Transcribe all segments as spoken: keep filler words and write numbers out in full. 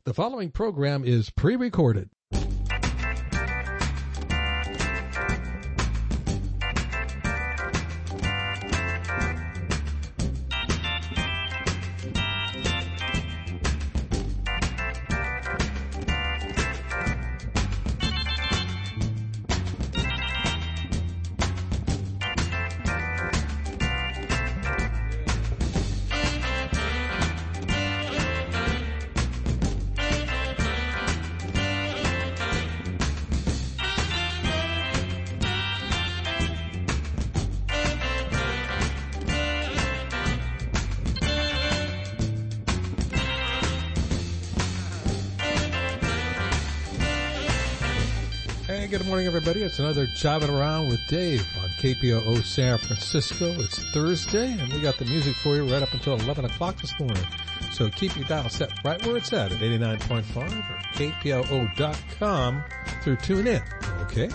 The following program is pre-recorded. Good morning, everybody. It's another Jiving Around with Dave on K P O O San Francisco. It's Thursday, and we got the music for you right up until eleven o'clock this morning. So keep your dial set right where it's at at eighty-nine point five or K P O O dot com through TuneIn. Okay?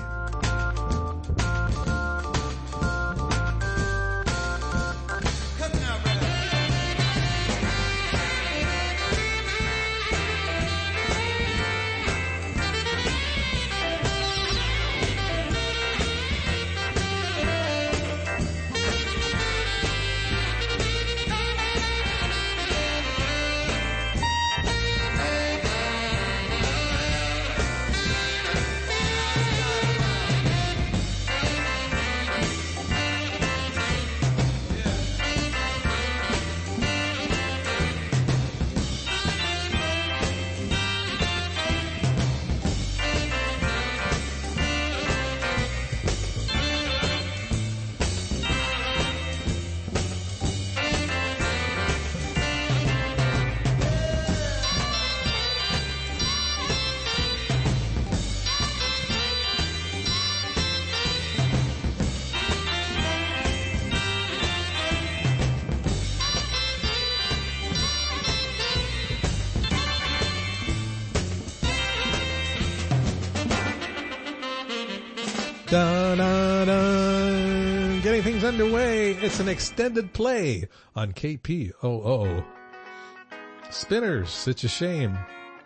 Da, da, da. Getting things underway. It's an extended play on K P O O. Spinners, it's a shame.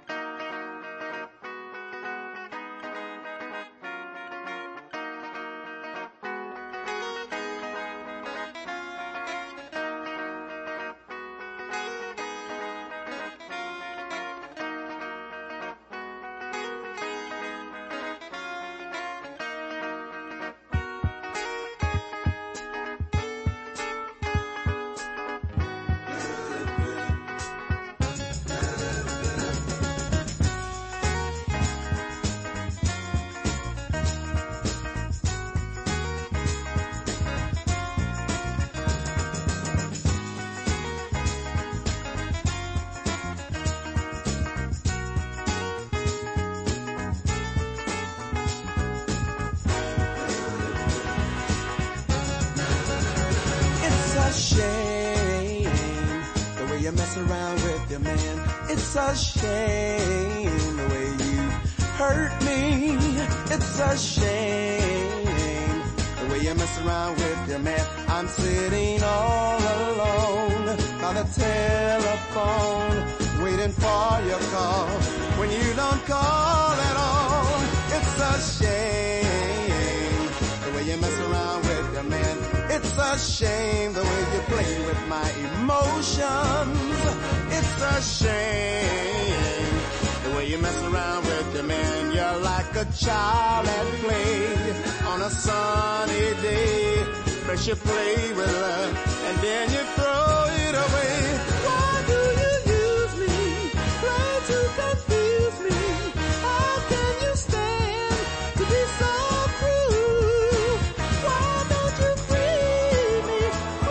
You play with love and then you throw it away. Why do you use me? Try to confuse me. How can you stand to be so cruel? Why don't you free me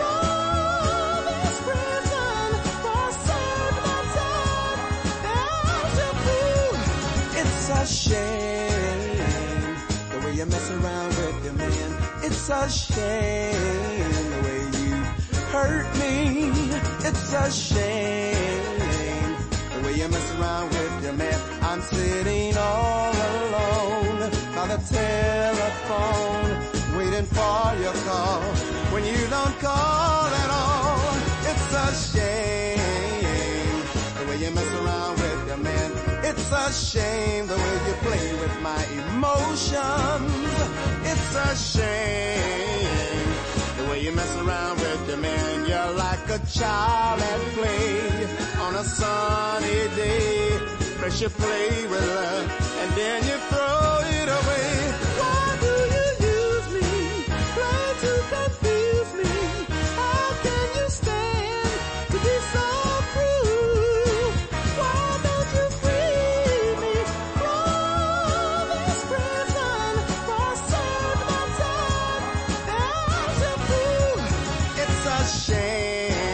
from this prison for certain time? There's your fool. It's a shame the way you mess around with your man. It's a shame the way you hurt me. It's a shame the way you mess around with your man. I'm sitting all alone by the telephone, waiting for your call. When you don't call at all, it's a shame the way you mess around with your man. a shame the way you play with my emotions. It's a shame the way you mess around with your man. You're like a child at play on a sunny day. First you play with love and then you throw it away. Why do you use me? Play to confuse me. How can you stand to be so cruel? Why don't you free me from this prison for a certain time? As a fool, it's a shame.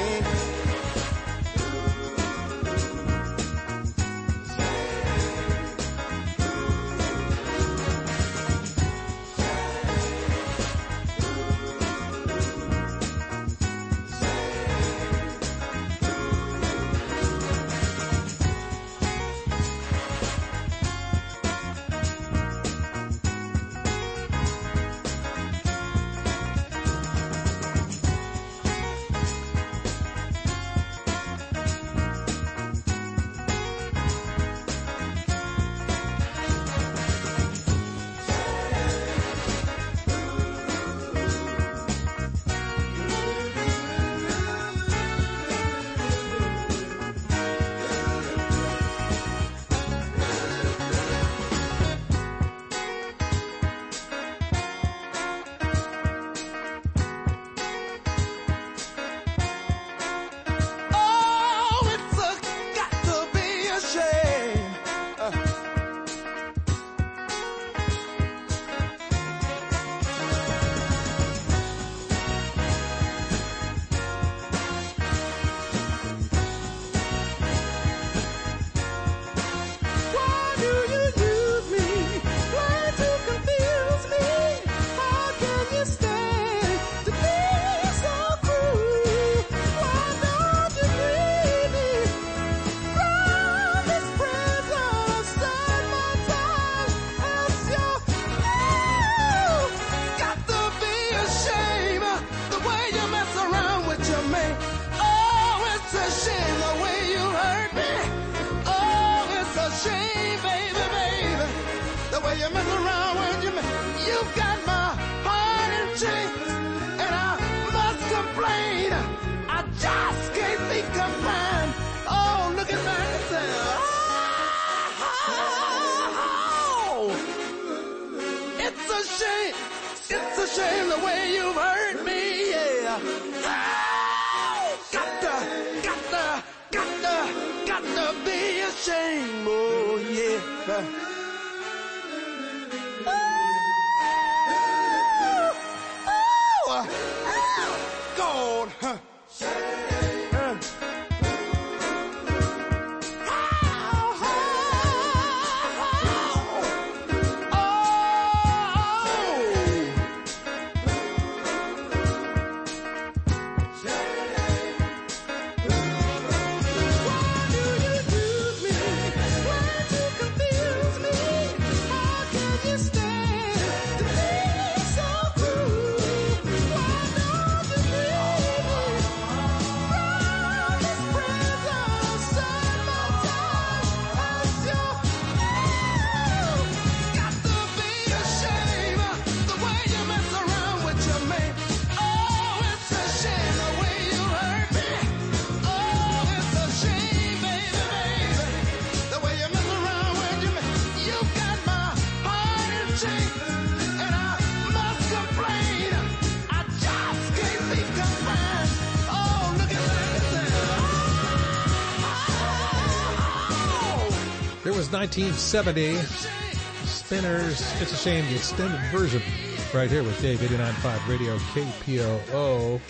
nineteen seventy, Spinners, It's a Shame, the extended version, right here with Dave, eighty-nine point five Radio K P O O.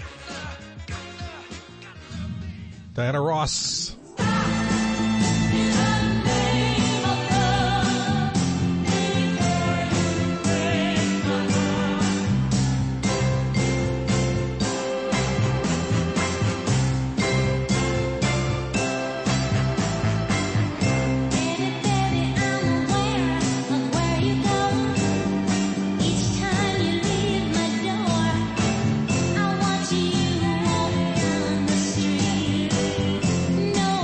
Diana Ross. No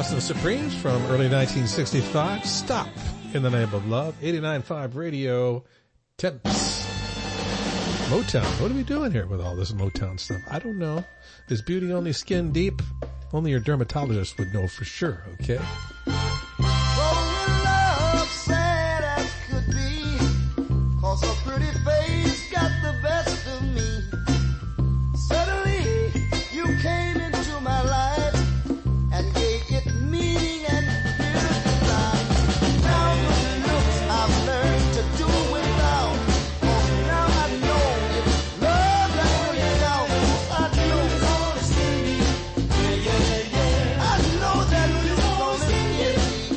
Boston Supremes from early nineteen sixty-five. Stop in the Name of Love. eighty-nine point five Radio Temps. Motown. What are we doing here with all this Motown stuff? I don't know. Is beauty only skin deep? Only your dermatologist would know for sure, okay? Love, sad as could be, 'cause her pretty face got the best of me. Suddenly, you came into my life and gave it meaning and beauty. Now the looks I've learned to do without. Oh, now I know it's love that works out. I know it's gonna see me. Yeah, yeah, yeah, yeah. I know that you're gonna see me.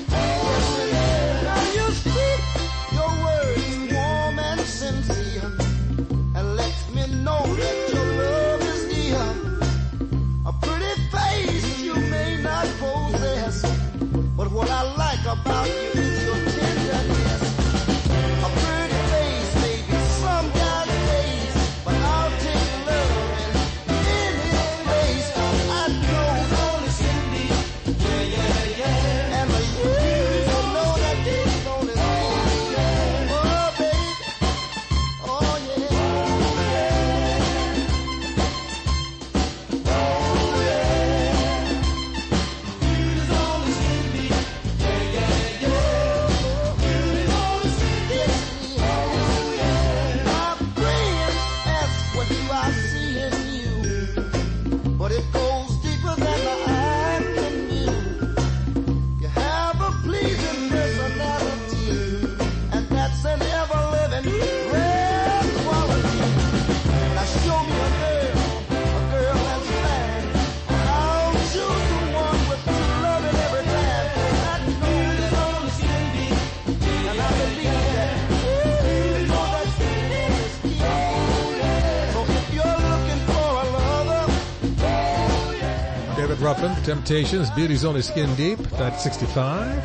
Now you speak your words warm and sincere, and let me know that your love is dear. A pretty face you may not possess, but what I like about you is your tenderness. A pretty face may be some guy's face, but I'll take love in any place. I know it's gonna see me. Yeah, yeah, yeah. And you know that it's gonna see me. Oh, baby. Oh, yeah. But it goes deeper than the eye can view. You have a pleasing personality, and that's an ever-living rare quality. Now show me a girl, a girl that's fine, and I'll choose the one with true love in every time. I know it's gonna see me, and I believe that. You know that feeling is key. So if you're looking for a lover, David Ruffin, Temptations, Beauty's Only Skin Deep, nineteen sixty-five.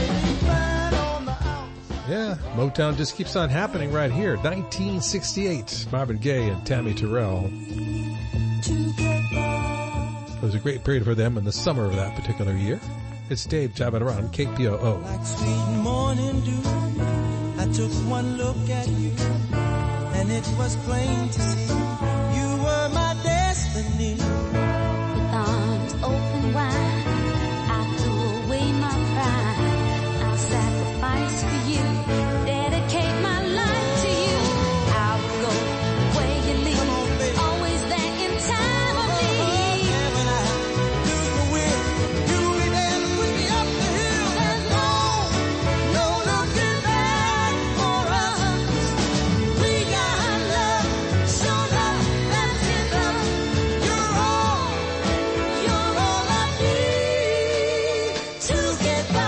Yeah, Motown just keeps on happening right here. nineteen sixty-eight, Marvin Gaye and Tammy Terrell. It was a great period for them in the summer of that particular year. It's Dave driving around K P O O. Like sweet morning dew, I took one look at you, and it was plain to see you were my destiny. With arms open wide, I threw away my pride. I'll sacrifice for you, dedicate my life to you. I'll go where you lead, always there in time of need. Yeah, when I lose my will, you'll be there to push me up the hill. There's no, no looking back for us. We got love, show love, that's it, love. You're all, you're all I need to get by.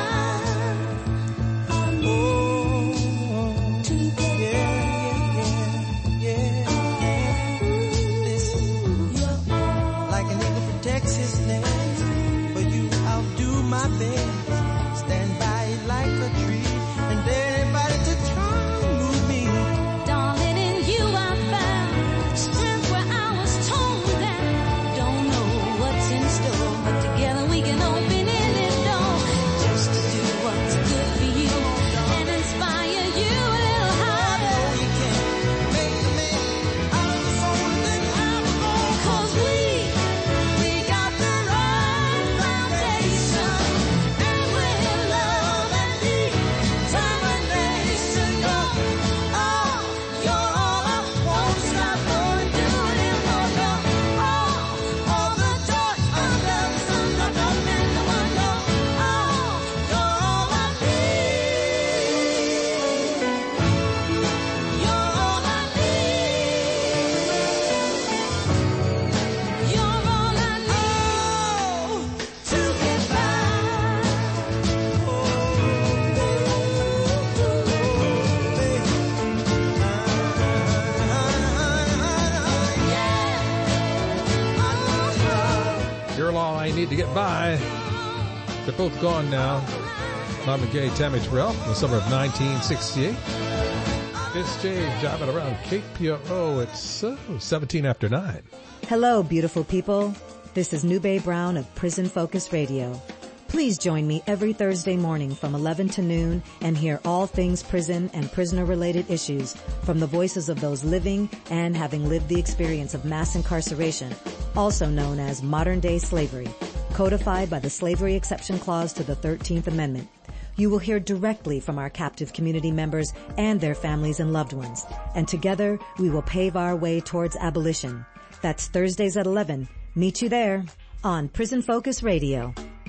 Oh, To get yeah, yeah, yeah, yeah. Listen, like an eagle protects his nest, for you I'll do my best. Stand by like a tree, and dare anybody to try and move me. Darling, in you I found strength where I was torn down. Don't know what's in store, but together we can open any door. Just to do what's good for you and inspire you a little harder. You can't make a man out of the soul that I was born. 'Cause we, we got the right foundation, and with love and determination, go. Oh, you're all I won't stop going, doing it more, no. Oh, all the joy of love, sun, the love, and the one, no. Oh, you're all I need. You're all I need. You're all I need to get by. You're all I need to get by. They're both gone now. Marvin Gaye, Tammy Terrell, in the summer of nineteen sixty-eight. It's Dave driving around K P O O. It's uh, seventeen after nine. Hello, beautiful people. This is Nube Brown of Prison Focus Radio. Please join me every Thursday morning from eleven to noon and hear all things prison and prisoner-related issues from the voices of those living and having lived the experience of mass incarceration, also known as modern-day slavery, codified by the Slavery Exception Clause to the thirteenth Amendment. You will hear directly from our captive community members and their families and loved ones, and together we will pave our way towards abolition. That's Thursdays at eleven. Meet you there on Prison Focus Radio.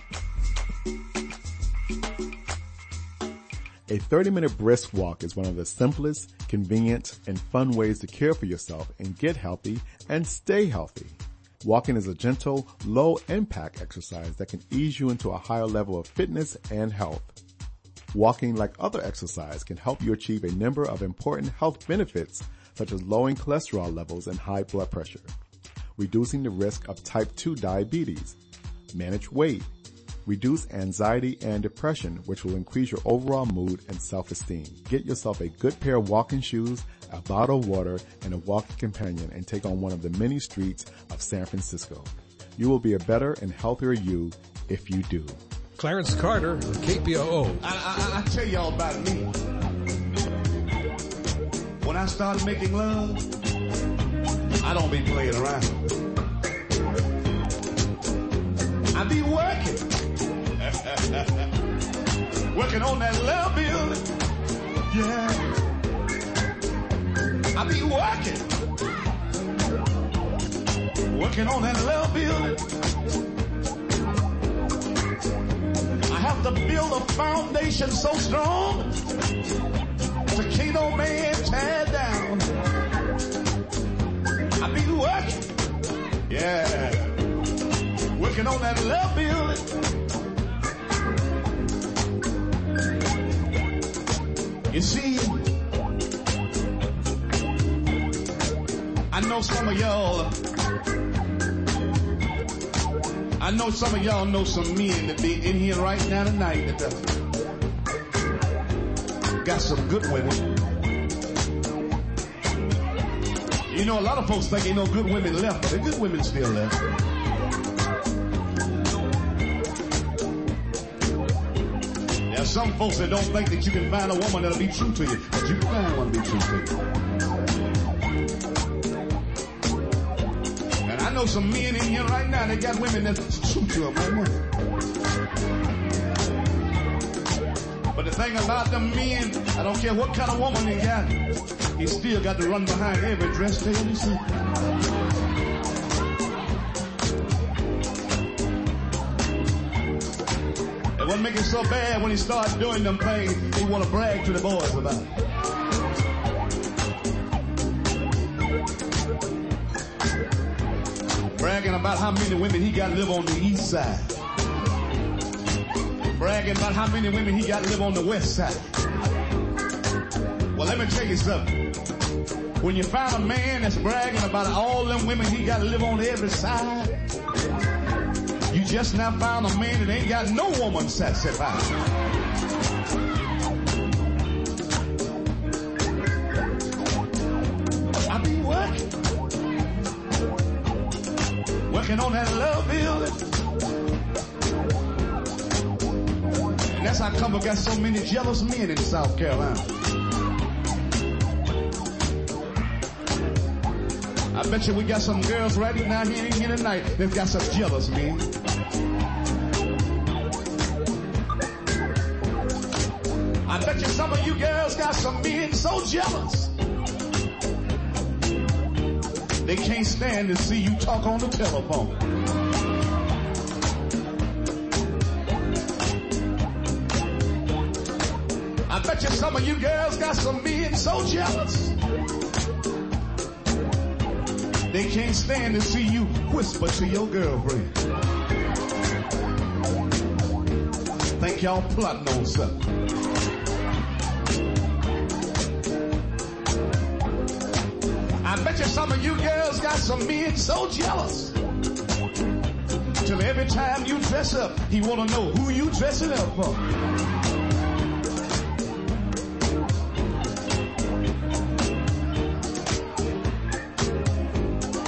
A thirty-minute brisk walk is one of the simplest, convenient, and fun ways to care for yourself and get healthy and stay healthy. Walking is a gentle, low-impact exercise that can ease you into a higher level of fitness and health. Walking, like other exercise, can help you achieve a number of important health benefits, such as lowering cholesterol levels and high blood pressure, reducing the risk of type two diabetes, manage weight, reduce anxiety and depression, which will increase your overall mood and self-esteem. Get yourself a good pair of walking shoes, a bottle of water, and a walking companion, and take on one of the many streets of San Francisco. You will be a better and healthier you if you do. Clarence Carter, K P O O. I, I, I tell y'all about me. When I start making love, I don't be playing around. I be working. Working on that love building. Yeah. I be working. Working on that love building. I have to build a foundation so strong that can't no man tear down. I be working, yeah, working on that love building. You see, I know some of y'all. I know some of y'all know some men that be in here right now tonight that uh, got some good women. You know, a lot of folks think ain't no good women left, but the good women still left. There's some folks that don't think that you can find a woman that'll be true to you, but you can find one to be true to you. I know some men in here right now, they got women that's true to them right now. But the thing about them men, I don't care what kind of woman they got, he still got to run behind every dress tail you see. And what make it so bad when he starts doing them things, he want to brag to the boys about it. Bragging about how many women he got live on the east side. Bragging about how many women he got live on the west side. Well, let me tell you something. When you find a man that's bragging about all them women he got live on every side, you just now found a man that ain't got no woman satisfied. I be working. Working on that love building. And that's how come we got so many jealous men in South Carolina. I bet you we got some girls right now here, here tonight that got some jealous men. I bet you some of you girls got some men so jealous they can't stand to see you talk on the telephone. I bet you some of you girls got some men so jealous they can't stand to see you whisper to your girlfriend. Think y'all plotting on something. I bet you some of you girls got some men so jealous till every time you dress up, he want to know who you dressing up for.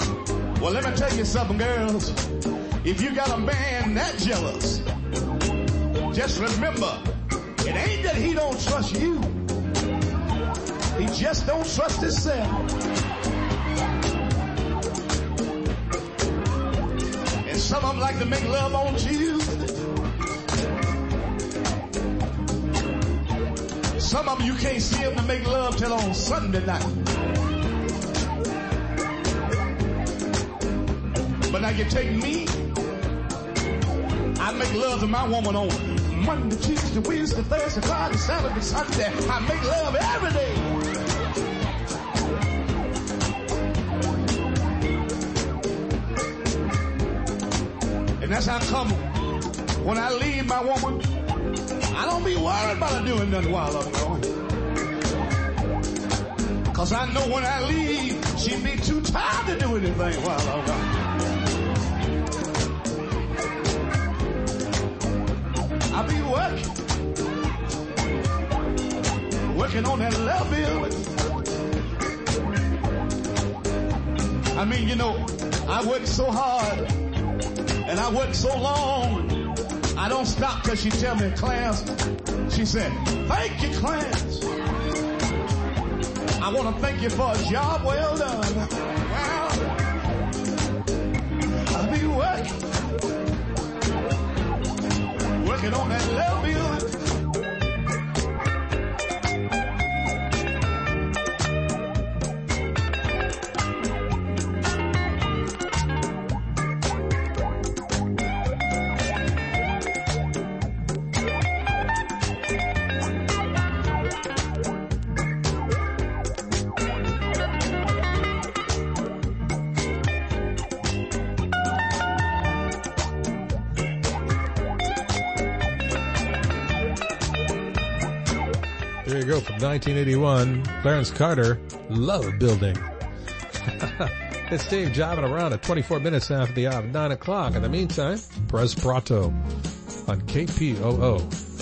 Well, let me tell you something, girls. If you got a man that jealous, Just remember, it ain't that he don't trust you. He just don't trust himself. And some of them like to make love on Tuesday. Some of them you can't see them to make love till on Sunday night. But now you take me, I make love to my woman on Monday, Tuesday, Wednesday, Thursday, Friday, Saturday, Sunday. I make love every day. And that's how come when I leave my woman, I don't be worried about her doing nothing while I'm gone. Cause I know when I leave, she'd be too tired to do anything while I'm gone. I be working, working on that love building. I mean, you know, I work so hard and I work so long. I don't stop till she tell me, Clarence, she said, thank you, Clarence. I want to thank you for a job well done. Well, I be working. Working on that love building. There you go, from nineteen eighty-one, Clarence Carter, Love Building. It's Dave jiving around at twenty-four minutes after the hour of nine o'clock. In the meantime, Perez Prato on K P O O.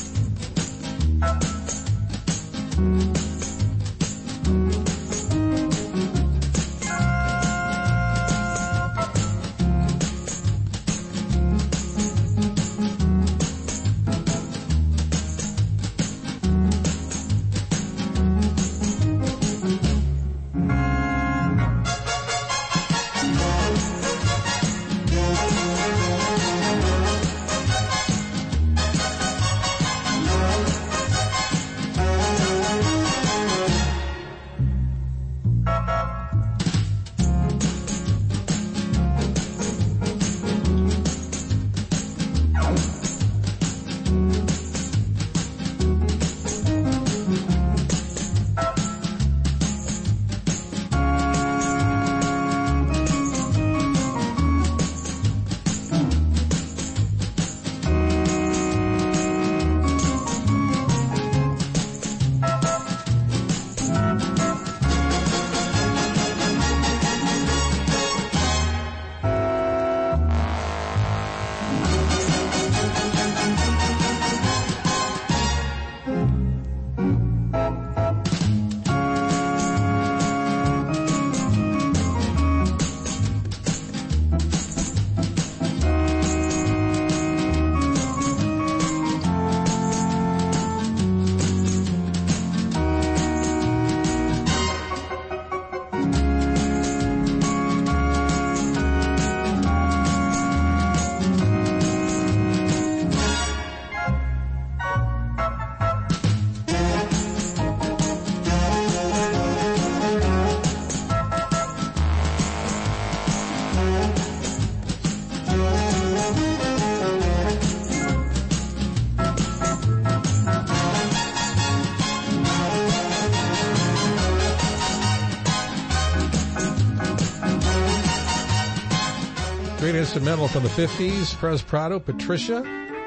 Great instrumental from the fifties, Perez Prato, Patricia.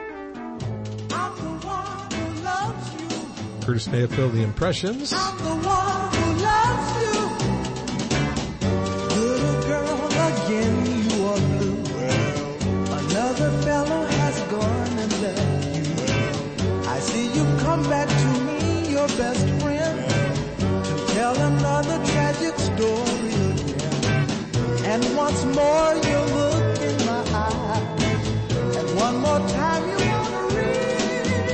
Curtis Mayfield, The Impressions. I'm the one who loves you. Little girl, again you are blue. Another fellow has gone and left you. I see you come back to me, your best friend, to tell another tragic story again. And once more you look in my eyes, and one more time you want to read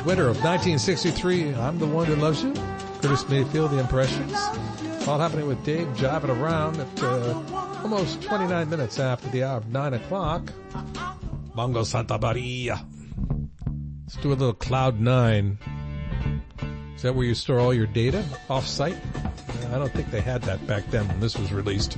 winter of nineteen sixty-three, I'm the One Who Loves You. Curtis Mayfield, The Impressions. All happening with Dave jiving around at uh, almost twenty-nine minutes after the hour of nine o'clock. Bongo Santa Maria. Let's do a little Cloud nine. Is that where you store all your data off-site? I don't think they had that back then when this was released.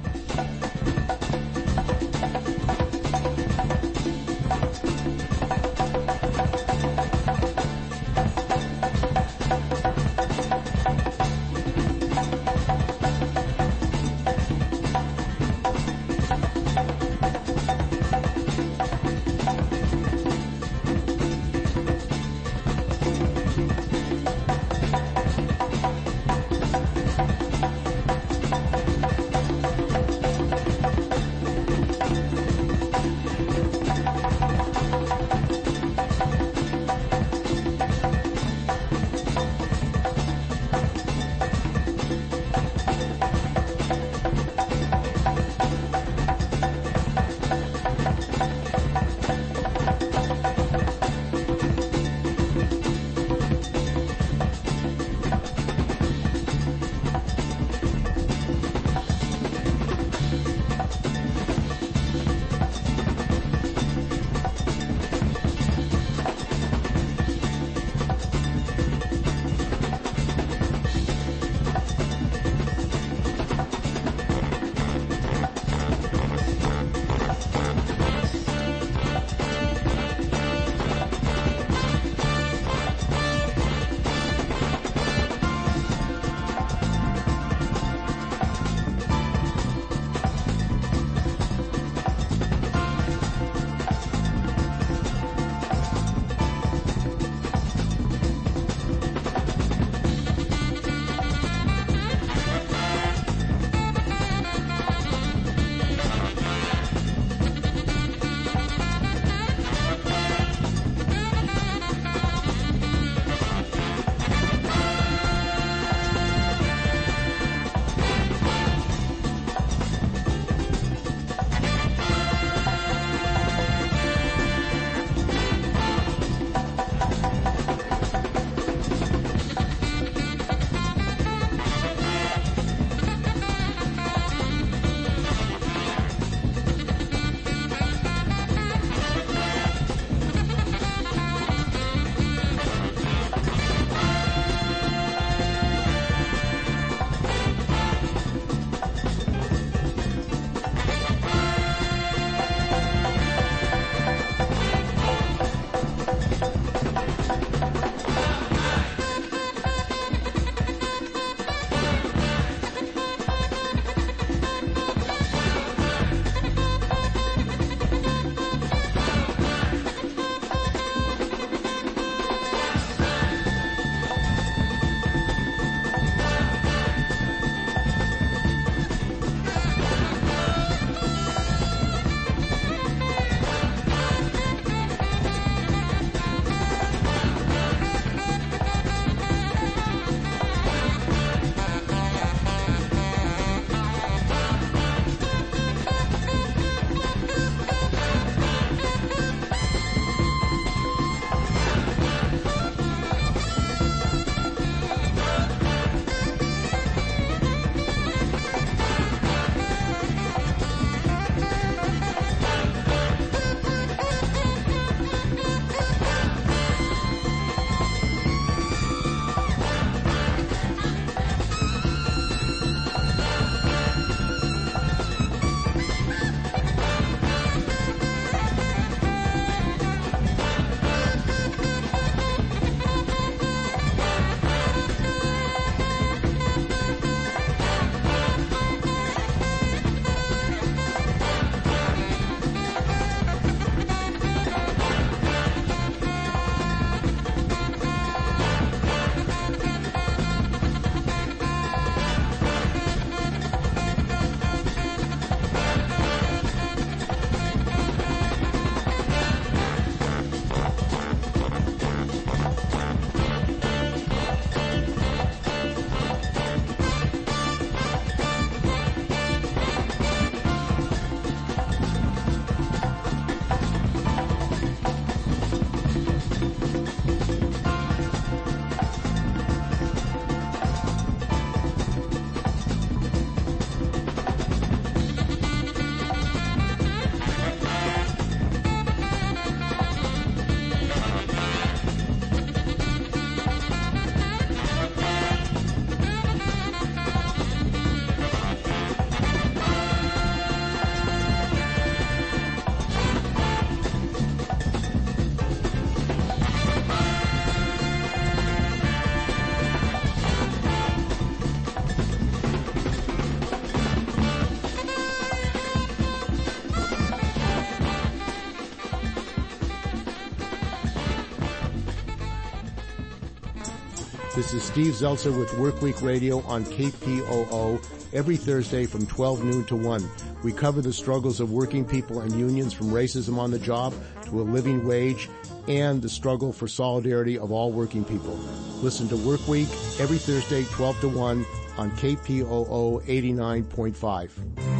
This is Steve Zeltzer with Workweek Radio on K P O O every Thursday from twelve noon to one. We cover the struggles of working people and unions, from racism on the job to a living wage, and the struggle for solidarity of all working people. Listen to Workweek every Thursday, twelve to one on K P O O eighty-nine point five.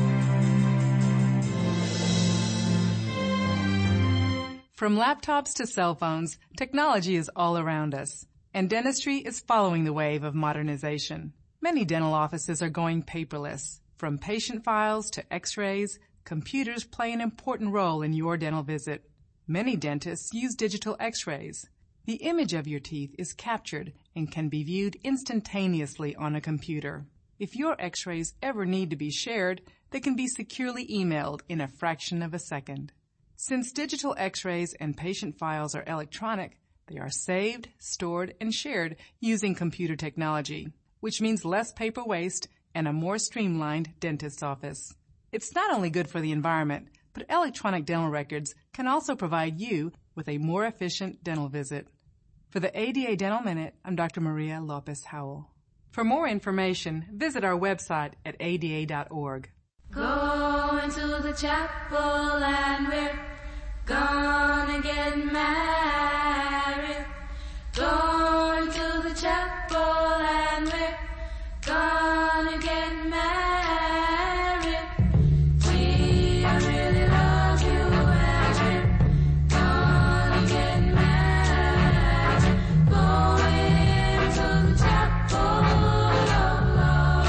From laptops to cell phones, technology is all around us, and dentistry is following the wave of modernization. Many dental offices are going paperless. From patient files to x-rays, computers play an important role in your dental visit. Many dentists use digital x-rays. The image of your teeth is captured and can be viewed instantaneously on a computer. If your x-rays ever need to be shared, they can be securely emailed in a fraction of a second. Since digital x-rays and patient files are electronic, they are saved, stored, and shared using computer technology, which means less paper waste and a more streamlined dentist's office. It's not only good for the environment, but electronic dental records can also provide you with a more efficient dental visit. For the A D A Dental Minute, I'm Doctor Maria Lopez Howell. For more information, visit our website at A D A dot org. Going to the chapel and we're gonna get married. Going to the chapel and we're gonna get married. Gee, I really love you and we're gonna get married. Going to the chapel of love.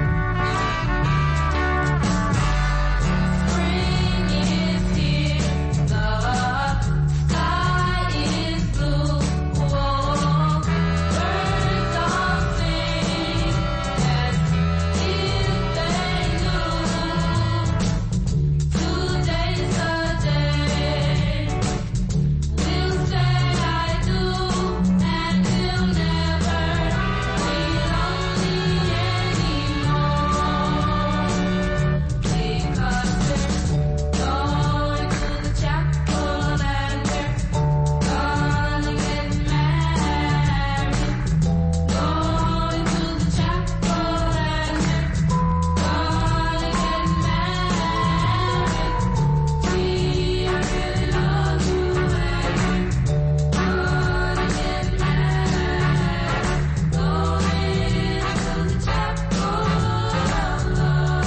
Spring is here, the sky is blue. Whoa, birds all sing as if they knew. Today's the day we'll say I do, and we'll never be lonely anymore. Because we're going to the chapel and we're gonna get married. Going to the chapel and we're gonna get married. Gee, I really love you and we're gonna get married. Going to the chapel of love.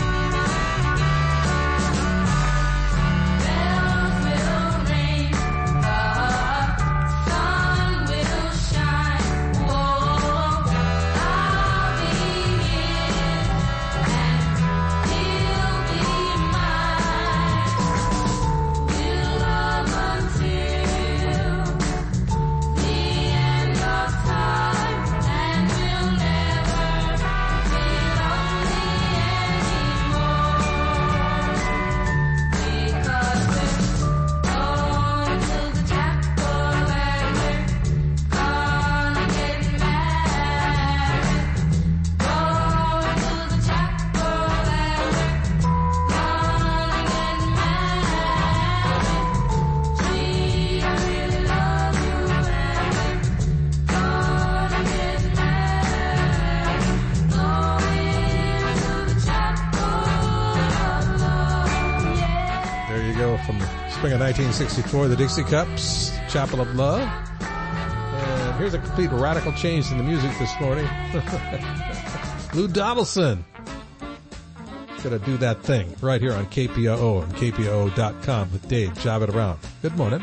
Bells will ring, the sun will shine. Whoa, I'll be his and he'll be mine. We'll love until the end of time, and we'll never be lonely anymore. Because we're going to the chapel and we're gonna get married. Going to the chapel and we're gonna get married. Gee, I really love you and we're gonna get married. Going to the chapel of love. Yeah. There you go, from spring of nineteen sixty-four, the Dixie Cups, Chapel of Love. And here's a complete radical change in the music this morning. Lou Donaldson. Gonna do that thing right here on K P O O and K P O O dot com with Dave Javed Around. Good morning.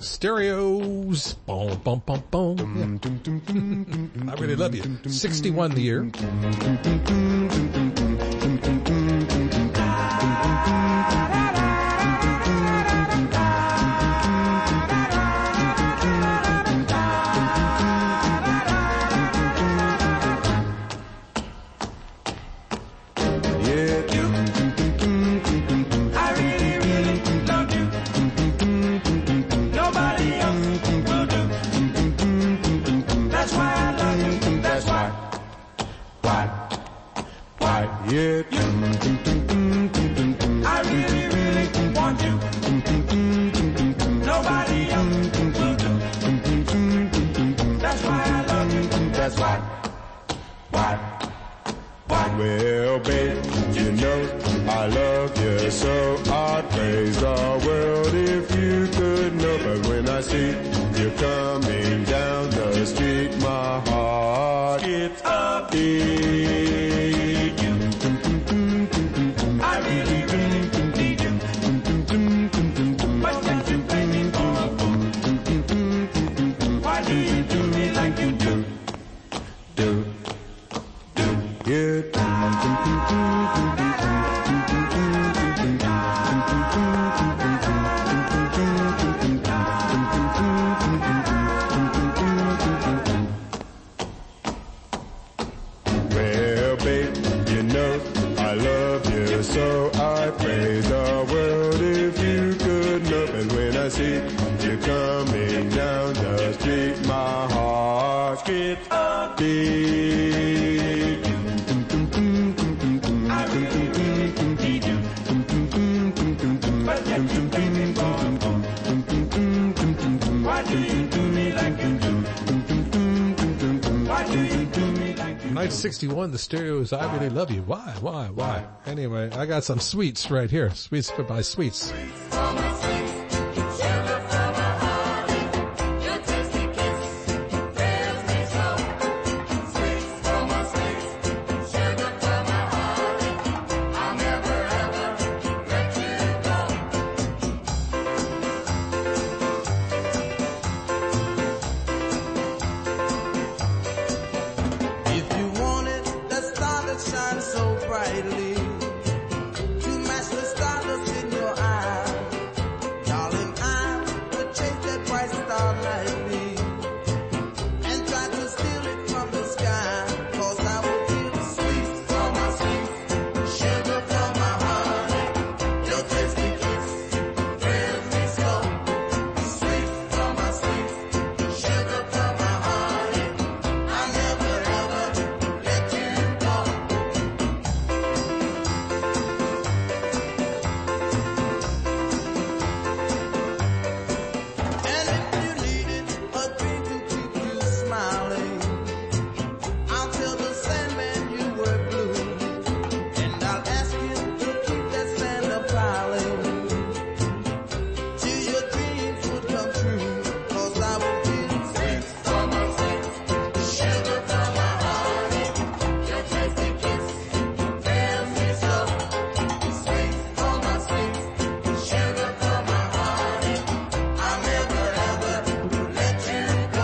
Stereos. Boom, boom, boom, boom. Yeah. I really love you. sixty-one the year. Yeah. I really, really want you. Nobody else will do. That's why I love you. That's why. Why? Why? Well, babe, you know I love you, so I'd praise the world if you could know. But when I see you coming down the street, my heart skips a beat. I really, really need you. What can you play me for? Why do you do me like you do? Do, do, yeah. Well, babe, you know I love you, so I praise the world if you could know. And when I see you coming down the street, my heart skips a beat. I really, really need you. But yet you play me for. Why do you do me like you do? Why do you do me like you do? nineteen sixty-one, the Stereos, I Really Love You. Why, why, why? Anyway, I got some sweets right here. Sweets for my sweets. If you want it, the star that shines so brightly to match the stardust in your eye, darling, I would chase that bright star lightly and try to steal it from the sky. 'Cause I would give the sweets for my sweets, sugar for my honey, your tasty kiss thrills me so. Sweets for my sweets, sugar for my honey, I never ever let you go. And if you needed a dream to keep you smiling, I'll tell the Sandman you were blue, and I'll ask you to keep that sand piling till your dreams would come true. 'Cause I would give sweets for my sweets, sugar for my honey, your tasty kiss thrills me so. Sweets for my sweets, sugar for my honey, I'll never ever let you go.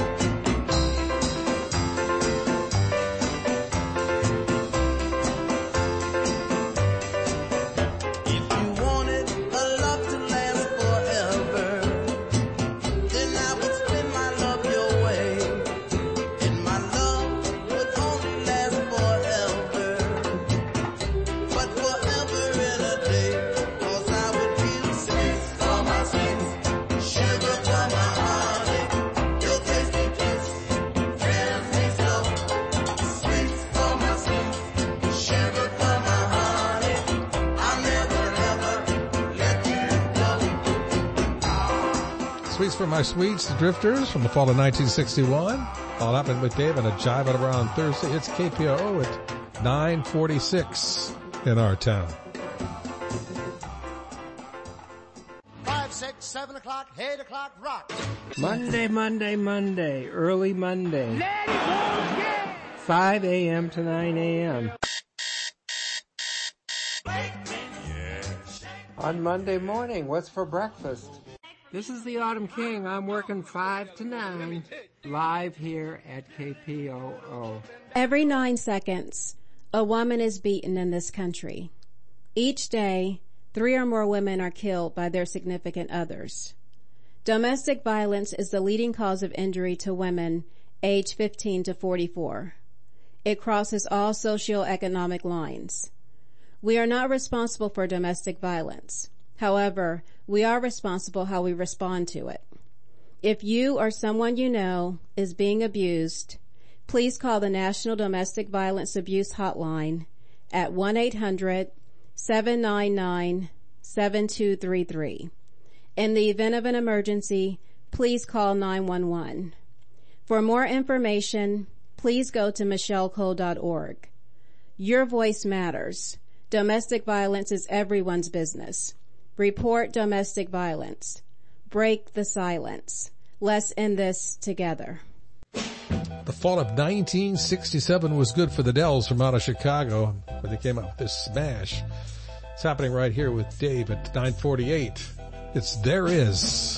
If you wanted a love to last forever, then I would spend my love your way, and my love would only last forever, but forever in a day. 'Cause I would give sweets for my sweets, sugar for my honey, your tasty kiss thrills me so. Sweets for my sweets, sugar for my honey, I'll never ever let you go. Sweets for my sweets, the Drifters from the fall of nineteen sixty-one. All happened with Dave and a Jive It Around Thursday. It's K P O O at nine forty-six in our town. Five, six, seven o'clock, eight o'clock, rock. Monday, Monday, Monday, early Monday. five a.m. to nine a.m. On Monday morning, what's for breakfast? This is the Autumn King. I'm working five to nine, live here at K P O O. Every nine seconds, a woman is beaten in this country. Each day, three or more women are killed by their significant others. Domestic violence is the leading cause of injury to women aged fifteen to forty-four. It crosses all socioeconomic lines. We are not responsible for domestic violence. However, we are responsible how we respond to it. If you or someone you know is being abused, please call the National Domestic Violence Abuse Hotline at one eight hundred seven nine nine seven two three three. In the event of an emergency, please call nine one one. For more information, please go to michelle cole dot org. Your voice matters. Domestic violence is everyone's business. Report domestic violence. Break the silence. Let's end this together. The fall of nineteen sixty-seven was good for the Dells from out of Chicago, where they came out with this smash. It's happening right here with Dave at nine forty-eight. It's There Is.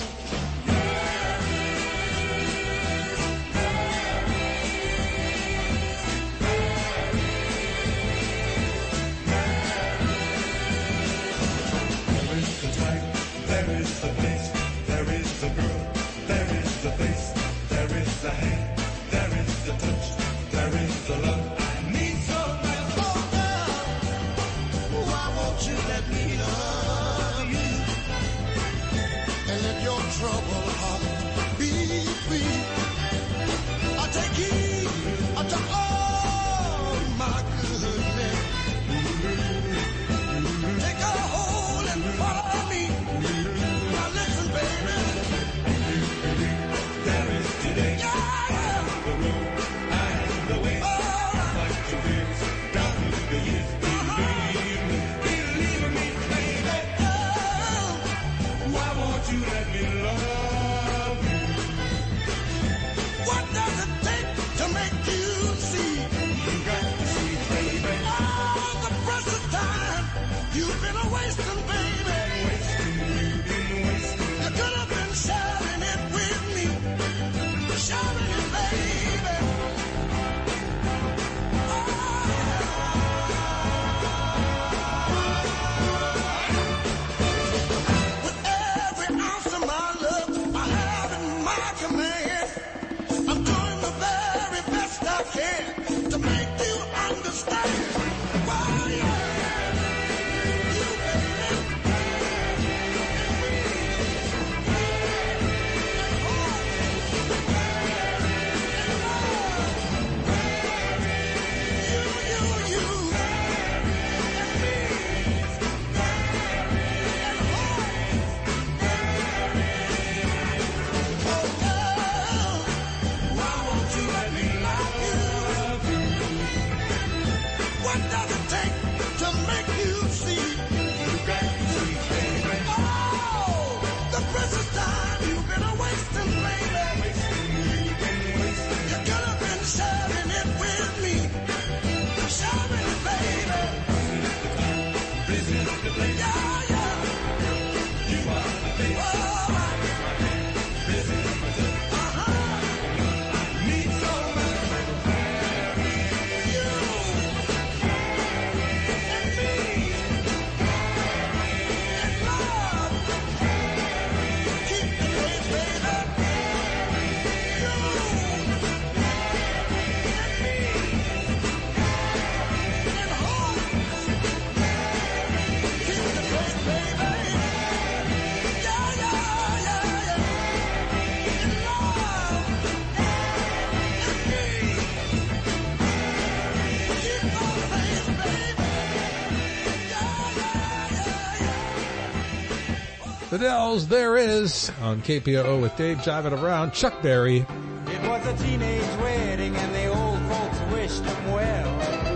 The Dells, There Is, on K P O O with Dave jiving around. Chuck Berry. It was a teenage wedding and the old folks wished them well.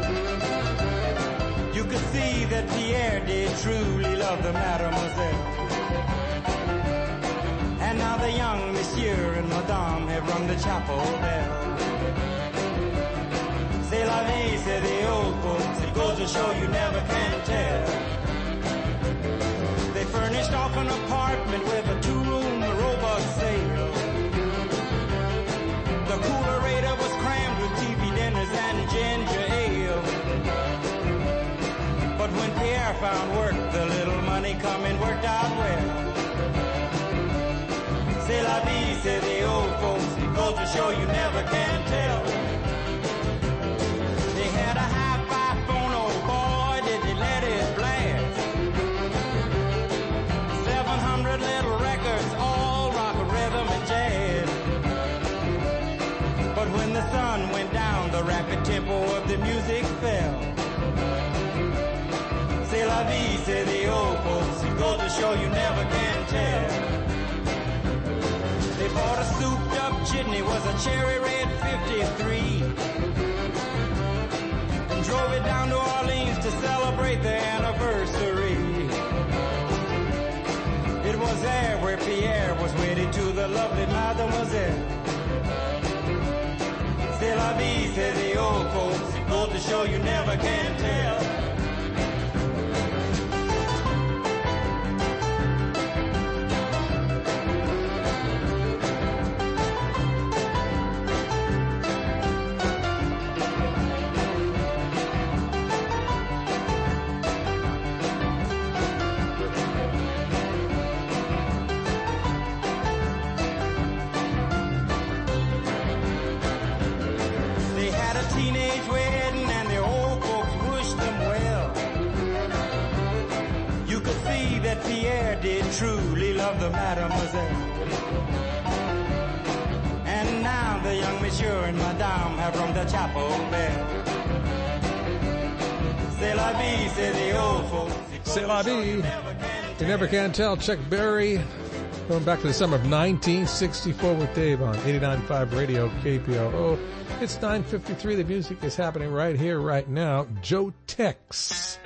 You could see that Pierre did truly love the mademoiselle. And now the young monsieur and madame have rung the chapel bell. C'est la vie, say the old folks. It goes to show you never can tell. They furnished off an apartment with a two-room Pierre found work, the little money coming worked out well. C'est la vie, say the old folks, it goes to show you never can tell. They had a hi-fi phone, oh boy, did they let it blast. Seven hundred little records, all rock, rhythm, and jazz. But when the sun went down, the rapid tempo of the music fell. C'est la vie, say the old folks, it goes to show you never can tell. They bought a souped-up jitney, was a cherry red fifty-three, and drove it down to Orleans to celebrate their anniversary. It was there where Pierre was wedded to the lovely mademoiselle. C'est la vie, say the old folks, it goes to show you never can tell. Truly love the mademoiselle. And now the young monsieur and madame have rung the chapel bell. C'est la vie, say the old folks. C'est la vie. You never can tell. Chuck Berry, going back to the summer of nineteen sixty-four with Dave on eighty-nine point five Radio K P O O. It's nine fifty-three. The music is happening right here, right now. Joe Tex.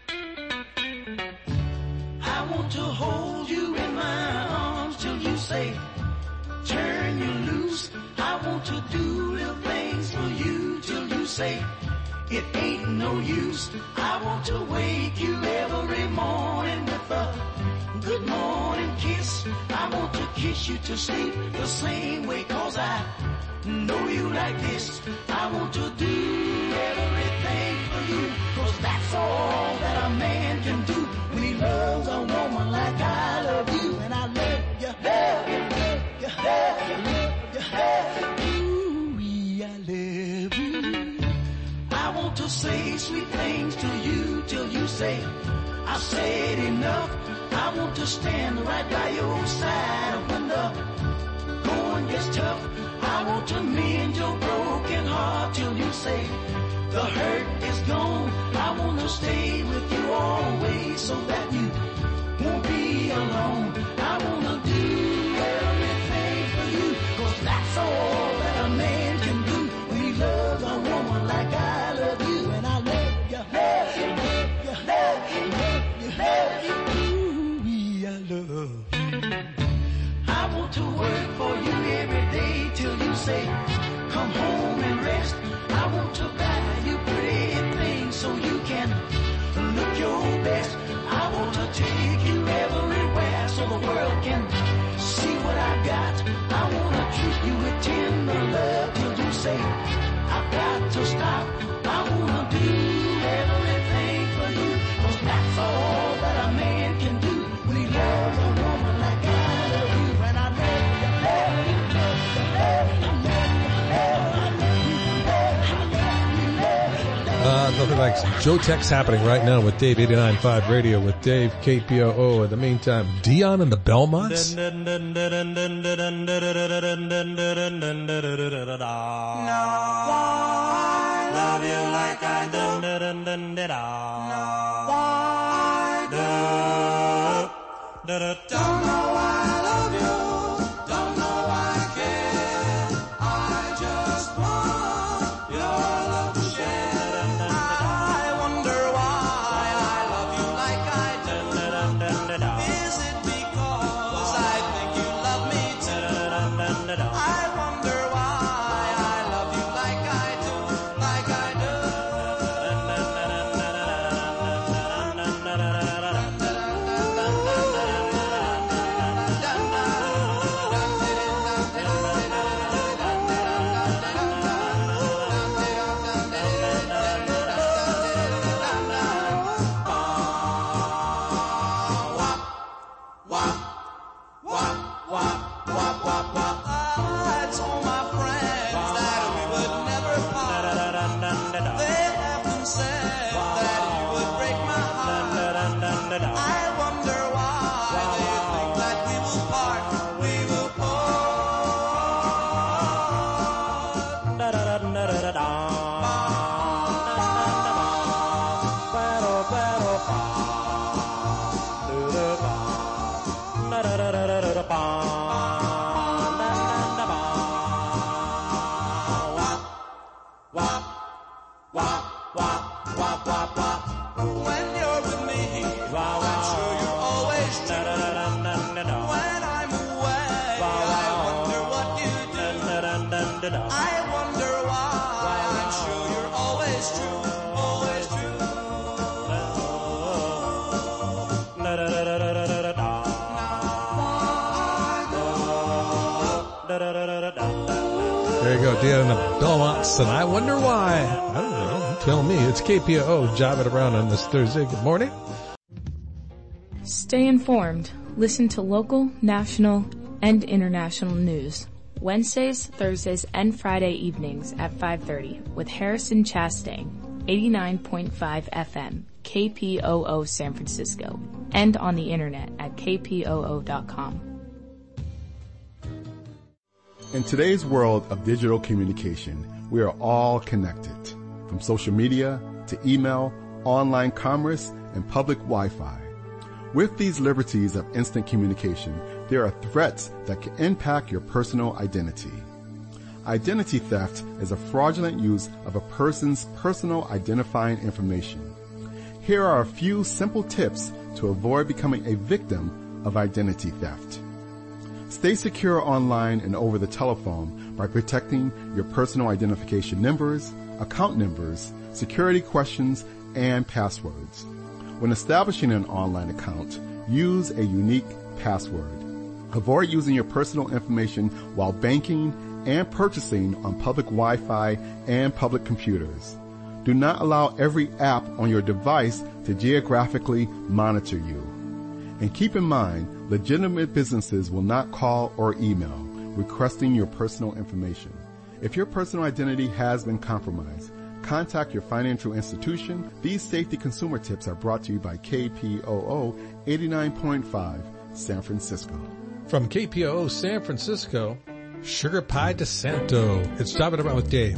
I want to hold you in my arms till you say, turn you loose. I want to do little things for you till you say, it ain't no use. I want to wake you every morning with a good morning kiss. I want to kiss you to sleep the same way, cause I know you like this. I want to do everything for you, cause that's all that a man can do when he loves a woman like I love you. And I love you, love you, love you, love you, love you. Ooh, I love you. I want to say sweet things to you till you say, I said enough. I want to stand right by your side when the going gets tough. I want to mend your broken heart till you say, the hurt is gone. I want to stay with you always so that you won't be alone. I want to do everything for you, cause that's all that a man can do when he loves a woman like I love you. And I love you, love you, love you, love you, love you, love you. Ooh, I love you. I want to work for you every day till you say, come home and rest. I want to buy you pretty things so you can look your best. I want to take you everywhere so the world can see what I got. I want to treat you with tender love till you say, I've got to stop. I want to do everything for you, cause that's all that a man can do when he loves a woman like I love you. And I love you, love you, love you, love you, love you, love you, love you. Uh, nothing like Joe Tex happening right now with Dave, eighty-nine point five Radio with Dave, K P O O. In the meantime, Dion and the Belmonts. No, I love you like I do. No, I do. Don't know why I love you. Don't know why I care. I just want your love to share. I wonder why I love you like I do. Is it because I think you love me too? I wonder why I love you like I do, like I do. I wonder why. I'm sure you're always true, always true. There you go, Dan and the Belmonts, and I wonder why. I don't know. Tell me. It's K P O O, jiving around on this Thursday. Good morning. Stay informed. Listen to local, national, and international news. Wednesdays, Thursdays, and Friday evenings at five thirty with Harrison Chastain, eighty-nine point five F M, K P O O San Francisco, and on the internet at K P O O dot com. In today's world of digital communication, we are all connected. From social media to email, online commerce, and public Wi-Fi. With these liberties of instant communication, there are threats that can impact your personal identity. Identity theft is a fraudulent use of a person's personal identifying information. Here are a few simple tips to avoid becoming a victim of identity theft. Stay secure online and over the telephone by protecting your personal identification numbers, account numbers, security questions, and passwords. When establishing an online account, use a unique password. Avoid using your personal information while banking and purchasing on public Wi-Fi and public computers. Do not allow every app on your device to geographically monitor you. And keep in mind, legitimate businesses will not call or email requesting your personal information. If your personal identity has been compromised, contact your financial institution. These safety consumer tips are brought to you by K P O O eighty-nine point five San Francisco. From K P O O San Francisco, Sugar Pie DeSanto. It's Driving Around with Dave.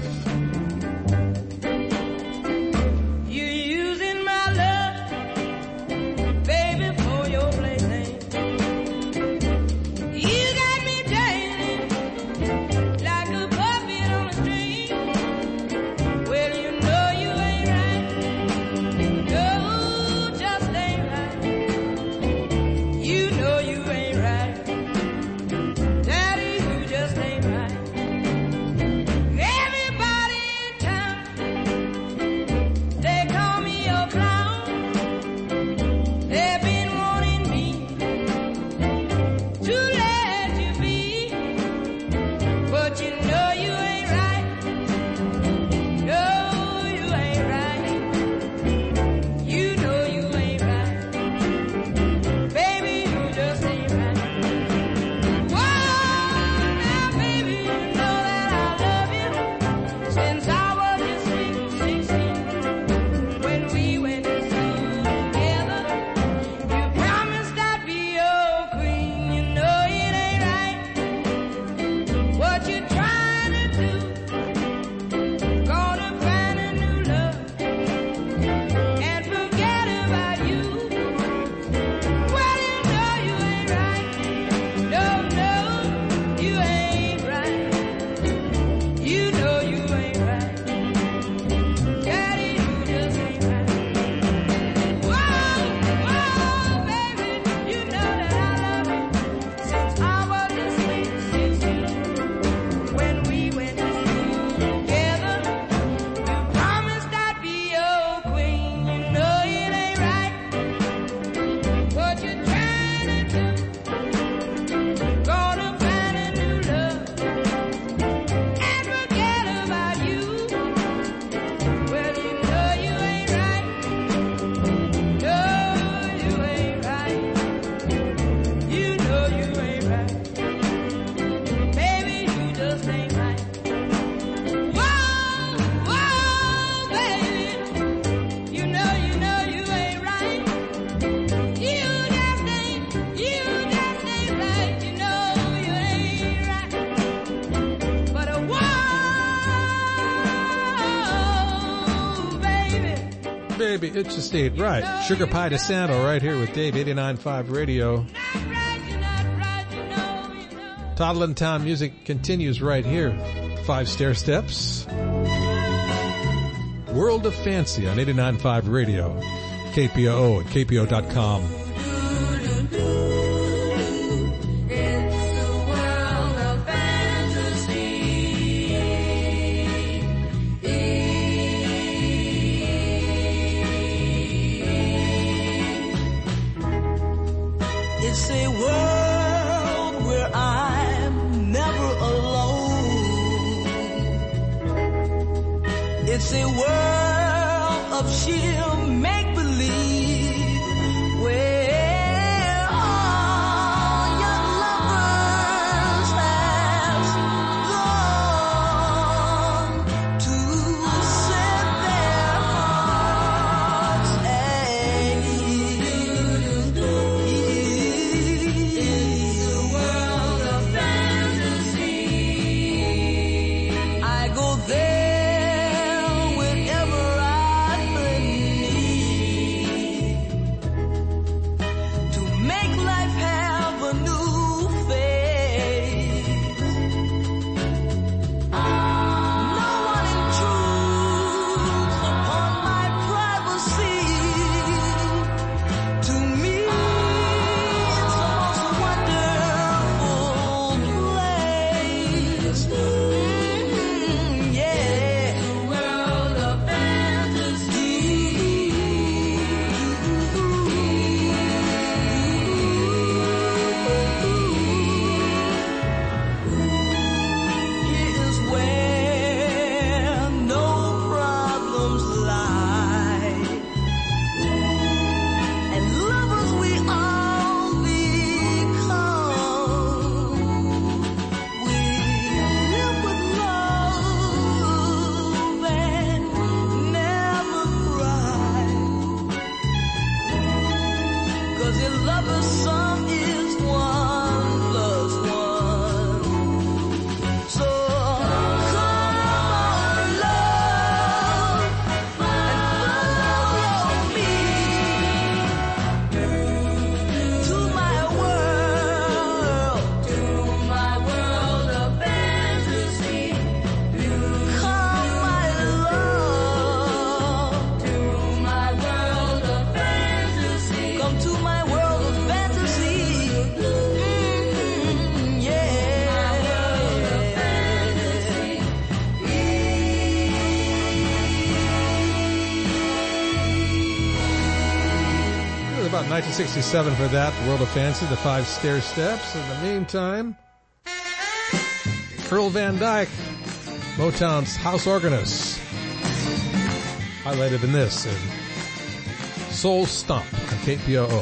Baby, it just ain't right. Sugar Pie DeSanto right here with Dave, eighty-nine point five Radio. Toddlin' Town music continues right here. Five Stair Steps. World of Fancy on eighty-nine point five Radio. K P O O at K P O dot com. It's a world of fantasy. It's a world of sheer make-believe where all young lovers have gone to set their hearts at ease. It's a world of fantasy. I go there whenever I need to make life have a new face. No one intrudes upon my privacy. To me, it's the most wonderful place. Mm, yeah, the world of Here's where no problems lie, and lovers we all become. We live with love and never cry, 'cause a lover's song is one plus one. So come on, love, and follow me to my world, to my world of fantasy. Come, my love, to my world of fantasy. Come to my world of fantasy. Mm, yeah, my world of fantasy. It was about nineteen sixty-seven for that, the World of Fancy, the five stair steps. In the meantime, Earl Van Dyke, Motown's house organist, highlighted in this, in Soul Stomp on K P O O.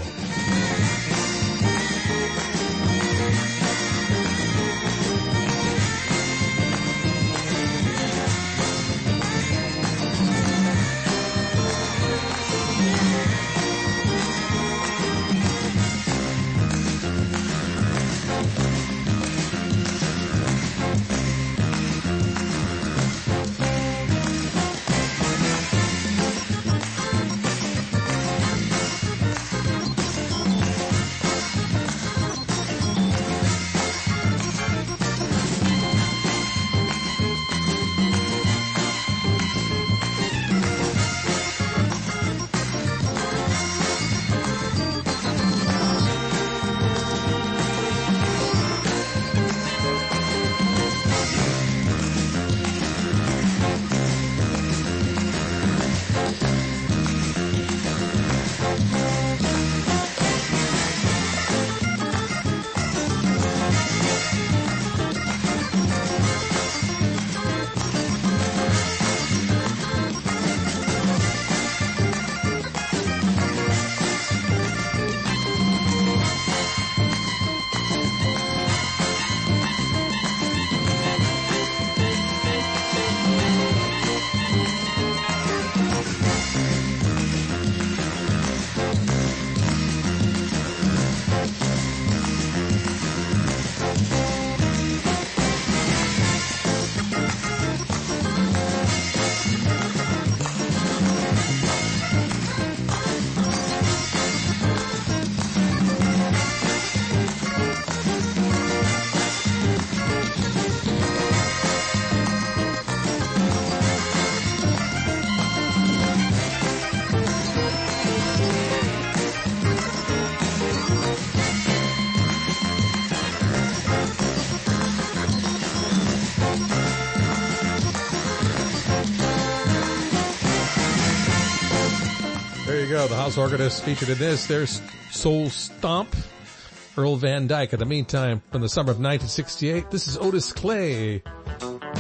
There you go. The house organist featured in this. There's Soul Stomp, Earl Van Dyke. In the meantime, from the summer of nineteen sixty-eight, this is Otis Clay.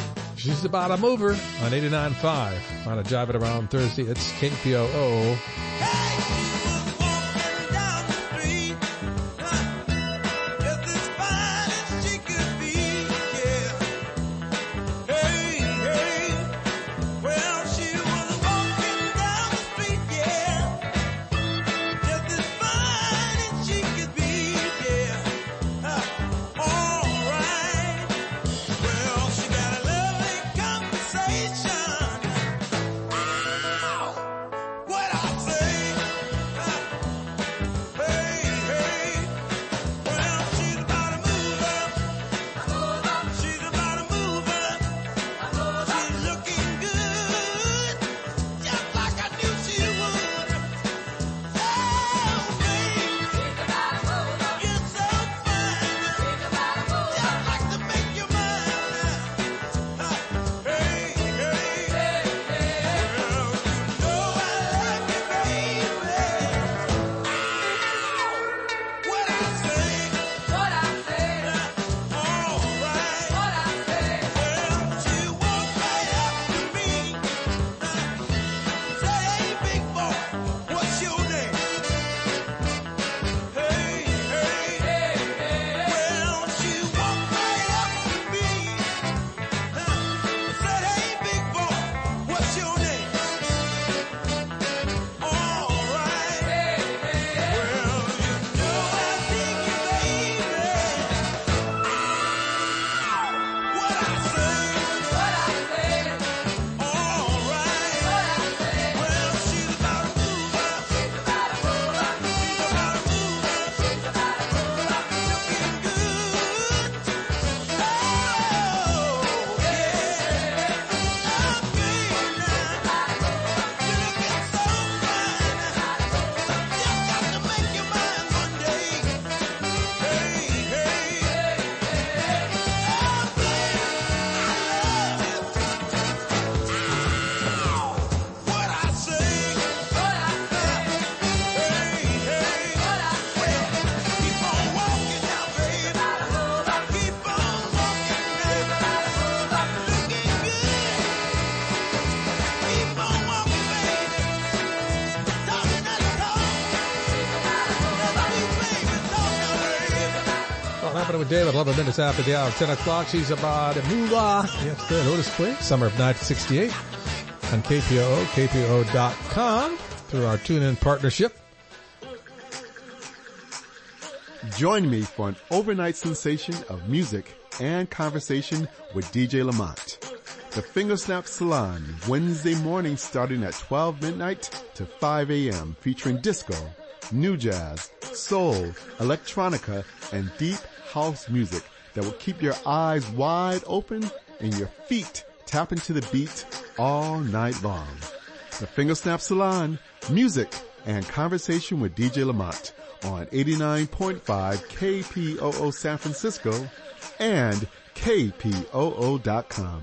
She's about a mover on eighty-nine point five. On a Jive It Around Thursday, it's K P O O. With David, eleven minutes after the hour, ten o'clock. She's about a moolah. Yes, the Otis Clay, summer of nineteen sixty-eight on K P O O, K P O O dot com through our TuneIn partnership. Join me for an overnight sensation of music and conversation with D J Lamont. The Fingersnap Salon, Wednesday morning starting at twelve midnight to five a.m. featuring disco, new jazz, soul, electronica, and deep house music that will keep your eyes wide open and your feet tapping to the beat all night long. The Fingersnap Salon, music and conversation with D J Lamont on eighty-nine point five K P O O San Francisco and K P O O dot com.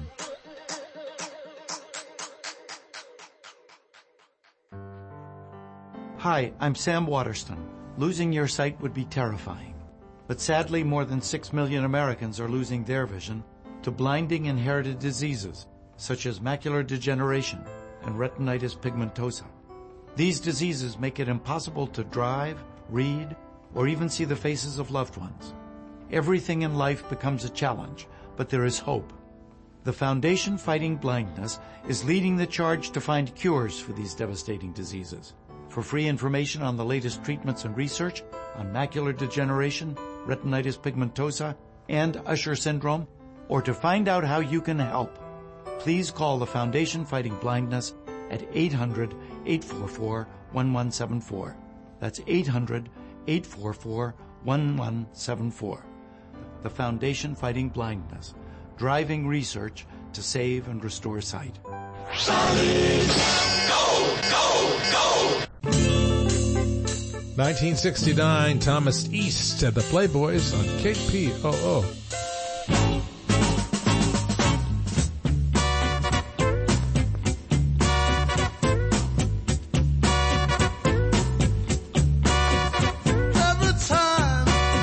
Hi, I'm Sam Waterston. Losing your sight would be terrifying. But sadly, more than six million Americans are losing their vision to blinding inherited diseases such as macular degeneration and retinitis pigmentosa. These diseases make it impossible to drive, read, or even see the faces of loved ones. Everything in life becomes a challenge, but there is hope. The Foundation Fighting Blindness is leading the charge to find cures for these devastating diseases. For free information on the latest treatments and research on macular degeneration, retinitis pigmentosa, and Usher syndrome, or to find out how you can help, please call the Foundation Fighting Blindness at eight hundred, eight four four, one one seven four. That's eight hundred, eight four four, one one seven four. The Foundation Fighting Blindness, driving research to save and restore sight. Solid. Go, go, go. nineteen sixty-nine, Thomas East and the Playboys on K P O O.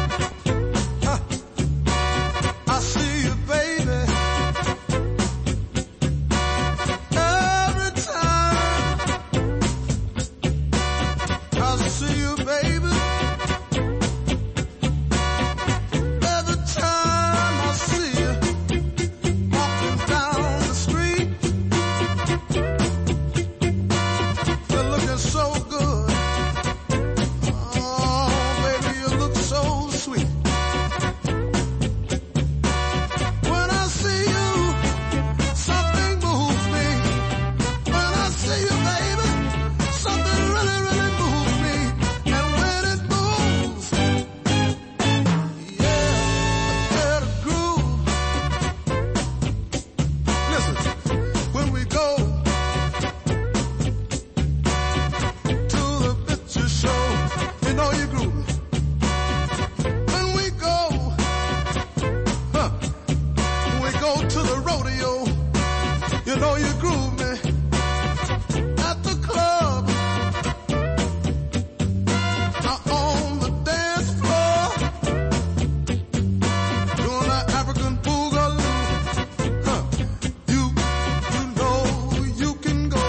Every time huh, I see you, baby, go to the rodeo, you know you groove me. At the club, on the dance floor, doing the African boogaloo. Huh. You, you know you can go.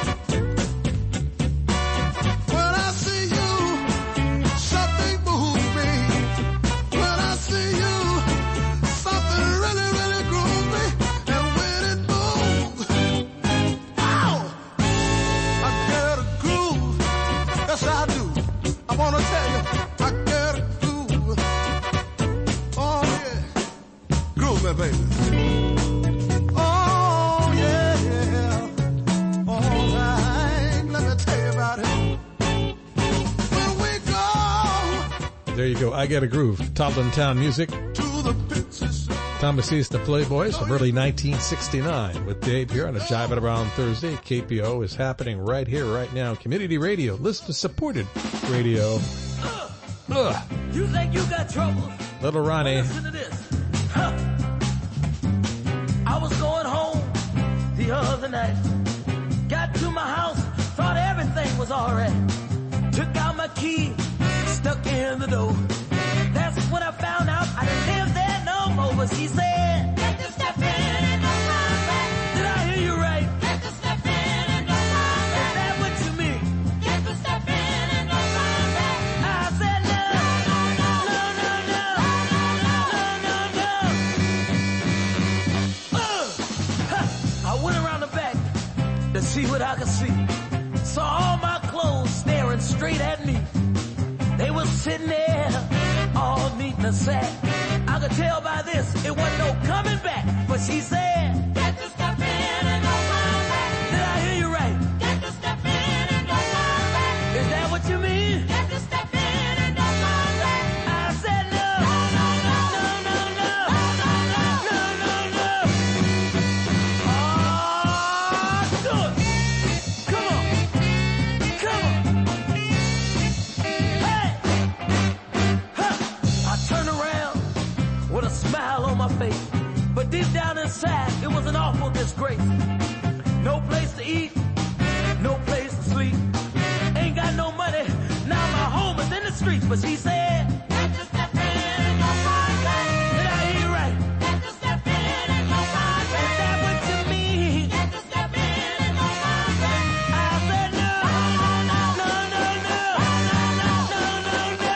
When I see you, something moves me. When I see you, something really, really grooves me. And when it moves, ow, I get a groove. Yes, I do. I wanna tell you, I get a groove. Oh yeah, groove me, baby. Oh yeah, yeah. All right, let me tell you about it. When we go There you go. I Get a Groove. Toplin Town music. to the pictures, Thomas East, the Playboys from early nineteen sixty-nine with Dave here on a Jive It Around Thursday. K P O is happening right here, right now. Community radio, listener supported radio. Ugh. You think you got trouble? Little Ronnie. Listen to this. Huh. I was going home the other night. Got to my house, thought everything was alright. Took out my key, stuck in the door. That's when I found out I didn't live there no more. But she said, "Get to step in and don't come back." Did I hear you right? Get to step in and don't come back. Is that what you mean? Get to step in and don't come back. I said no, no, no, no, no, no, no, no. Uh, huh. I went around the back to see what I could see. Saw all my clothes staring straight at me. They was sitting there, all neat in a sack. I could tell by this, it wasn't no coming back. But she said, "Get to step in and don't come back." Did I hear you right? Get to step in and don't come back. Is that what you mean? Get to step in and don't come back. I said no, no, no, no, no, no, no, no, no, no, no. Oh, do it. Come on, come on. Hey, huh. I turned around with a smile on my face, but deep down inside, it was an awful disgrace. No place to eat, no place to sleep. Ain't got no money, now my home is in the streets. But she said, "Get to step in and don't come back." Did I hear you right? Get to step in and don't come back. Is that what you mean? Get to step in and don't come back. I said no, no, no, no, no, no, no, no, no.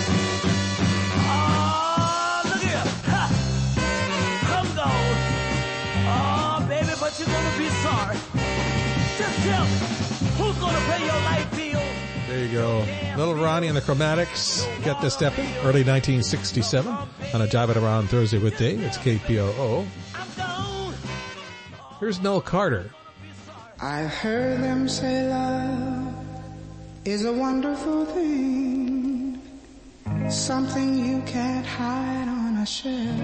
Oh, look here. Ha. I'm gone. Oh, baby, but you're gonna be sorry. Just tell me, who's gonna pay your light bill? There you go. Little Ronnie and the Chromatics. Get the stepping. Early nineteen sixty-seven on a Jive It Around Thursday with Dave. It's K P O O. Here's Noel Carter. I've heard them say love is a wonderful thing, something you can't hide on a shelf.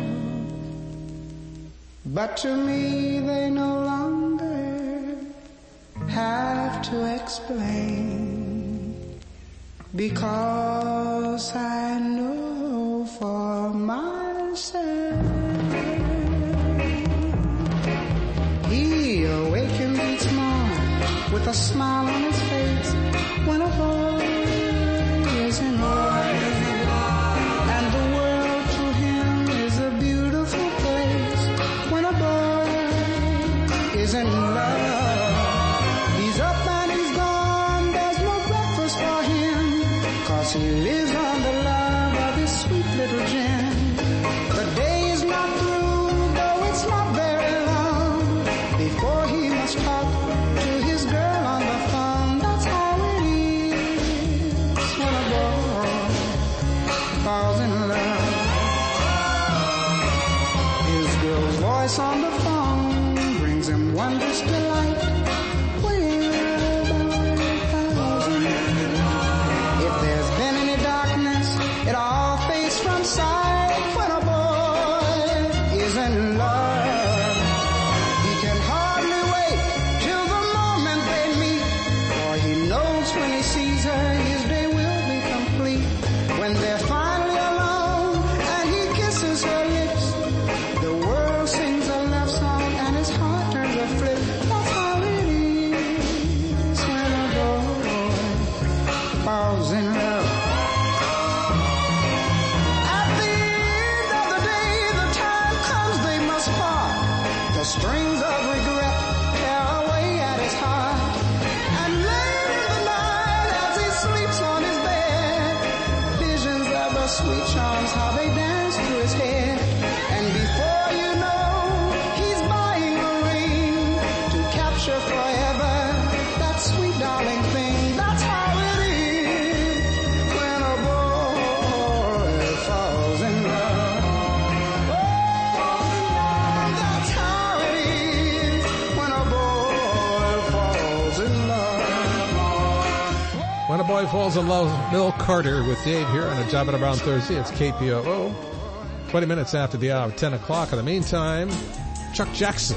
But to me they no longer have to explain, because I know for myself. He awakened each morning with a smile on his face when a boy is in love, and the world to him is a beautiful place when a boy is in love. He's up and he's gone, there's no breakfast for him, 'cause he lives on the love of his sweet little gin. The day is not through, though it's not very long, before he must talk to his girl on the phone. That's how it is when a boy falls in love. His girl's voice on the phone brings him wondrous delight. If there's been any darkness, it all fades from sight when a boy is in love. He can hardly wait till the moment they meet, for he knows when he sees her, his day will be complete. When they're finally alone and he kisses her lips, the world sings aloud. the strings of regret tear away at his heart. And late in the night as he sleeps on his bed, visions of the sweet charms, how they dance through his head. And before you know, he's buying a ring to capture forever that sweet darling thing. That's how it is when a boy falls in love. Oh, that's how it is when a boy falls in love. When a Boy Falls in Love, Bill Carter with Dave here on a Job at Around Thursday. It's K P O O. twenty minutes after the hour, ten o'clock. In the meantime, Chuck Jackson.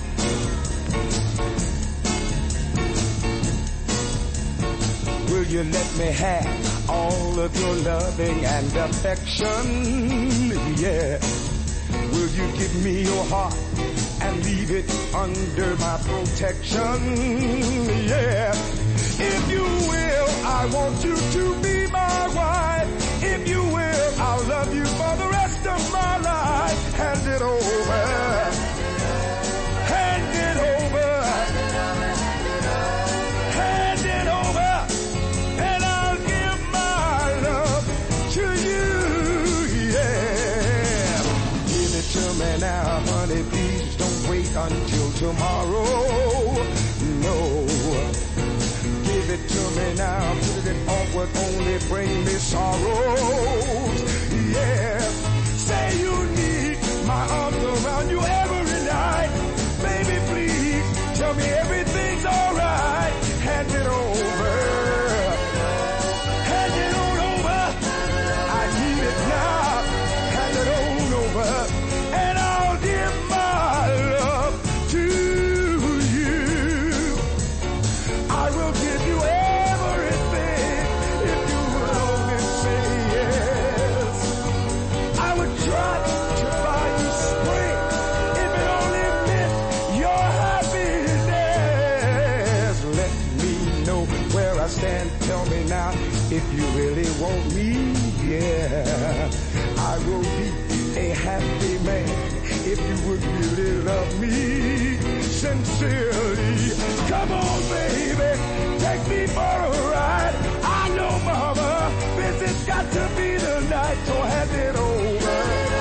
Will you let me have all of your loving and affection? Yeah. Will you give me your heart and leave it under my protection? Yeah. If you will, I want you to be my wife. If you will, I'll love you for the rest of my life. Hand it over. Hand it over. Hand it over. And I'll give my love to you. Yeah. Give it to me now, honey. Please don't wait until tomorrow. No. Give it to me now, put it off would only bring me sorrows. Yeah, say you need my arms around you every night. Baby, please tell me everything's alright. Hand it over. Hand it on over. I need it now. Hand it on over. And I'll give my love to you. I will give you everything if you would only say yes. I would try to buy you spring if it only meant your happiness. Let me know where I stand. Tell me now if you really want me. Yeah, I will be a happy man if you would really love me sincerely. Come on, baby, take me for a ride. I know, mama, this has got to be the night, so hand it over.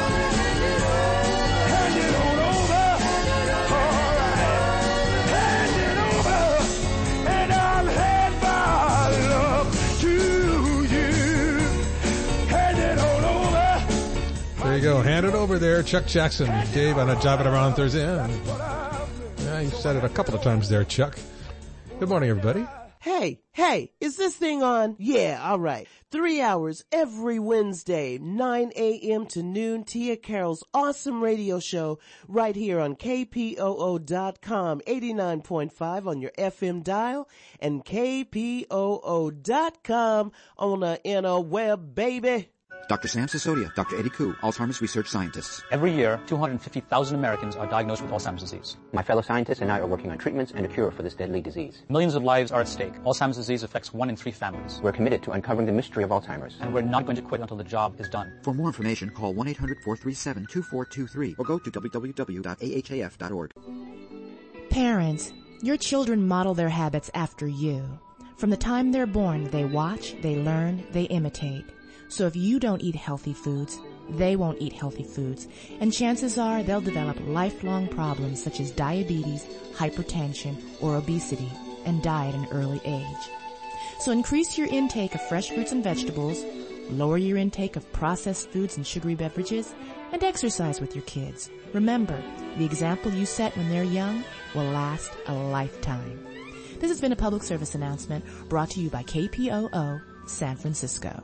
Hand it on over. All right. Hand it over. And I'll hand my love to you. Hand it on over. There you go. Hand it over there. Chuck Jackson, Dave on a Job at Around Thursday. Yeah, you said it a couple of times there, Chuck. Good morning, everybody. Hey, hey, is this thing on? Yeah, all right. Three hours every Wednesday, nine a.m. to noon, Tia Carroll's awesome radio show right here on K P O O dot com, eighty-nine point five on your F M dial, and K P O O dot com on the interweb, baby. Doctor Sam Sisodia, Doctor Eddie Koo, Alzheimer's research scientists. Every year, two hundred fifty thousand Americans are diagnosed with Alzheimer's disease. My fellow scientists and I are working on treatments and a cure for this deadly disease. Millions of lives are at stake. Alzheimer's disease affects one in three families. We're committed to uncovering the mystery of Alzheimer's. And we're not going to quit until the job is done. For more information, call one eight hundred four three seven two four two three or go to w w w dot a h a f dot org. Parents, your children model their habits after you. From the time they're born, they watch, they learn, they imitate. So if you don't eat healthy foods, they won't eat healthy foods. And chances are they'll develop lifelong problems such as diabetes, hypertension, or obesity, and die at an early age. So increase your intake of fresh fruits and vegetables, lower your intake of processed foods and sugary beverages, and exercise with your kids. Remember, the example you set when they're young will last a lifetime. This has been a public service announcement brought to you by K P O O San Francisco.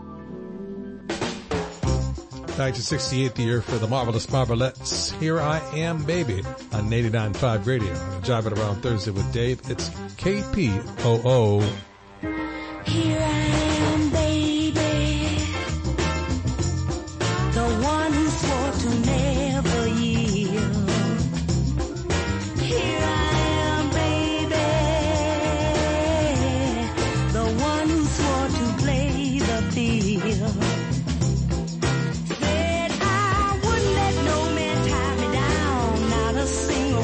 nineteen sixty-eight, the year for the Marvelous Marvelettes. Here I Am, Baby, on eighty-nine point five radio. Job at Around Thursday with Dave. It's K P O O. Here I am, baby, the one who swore to never yield. Here I am, baby, the one who swore to play the field. Said I wouldn't let no man tie me down, not a single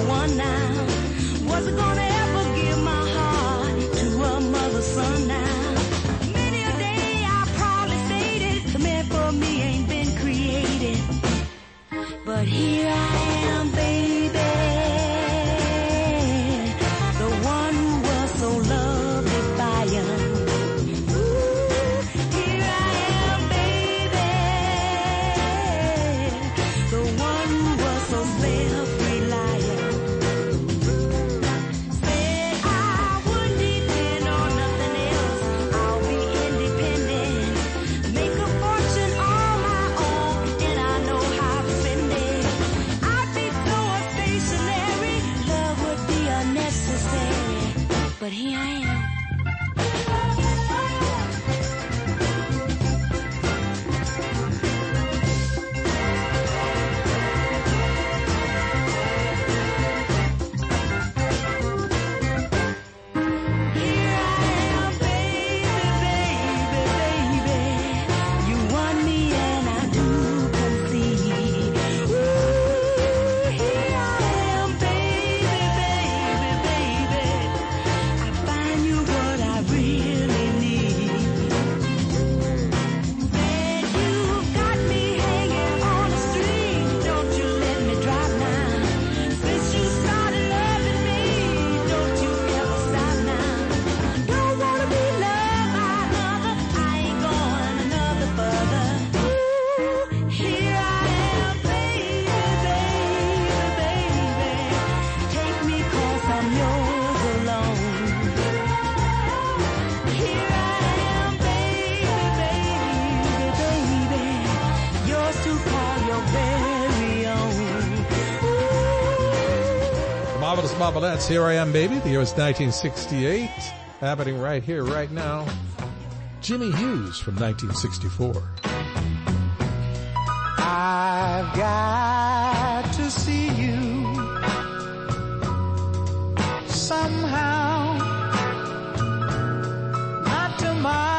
Marvelous Marvelettes, Here I Am Baby. The year is nineteen sixty-eight. Happening right here, right now. Jimmy Hughes from nineteen sixty-four. I've got to see you somehow, not tomorrow.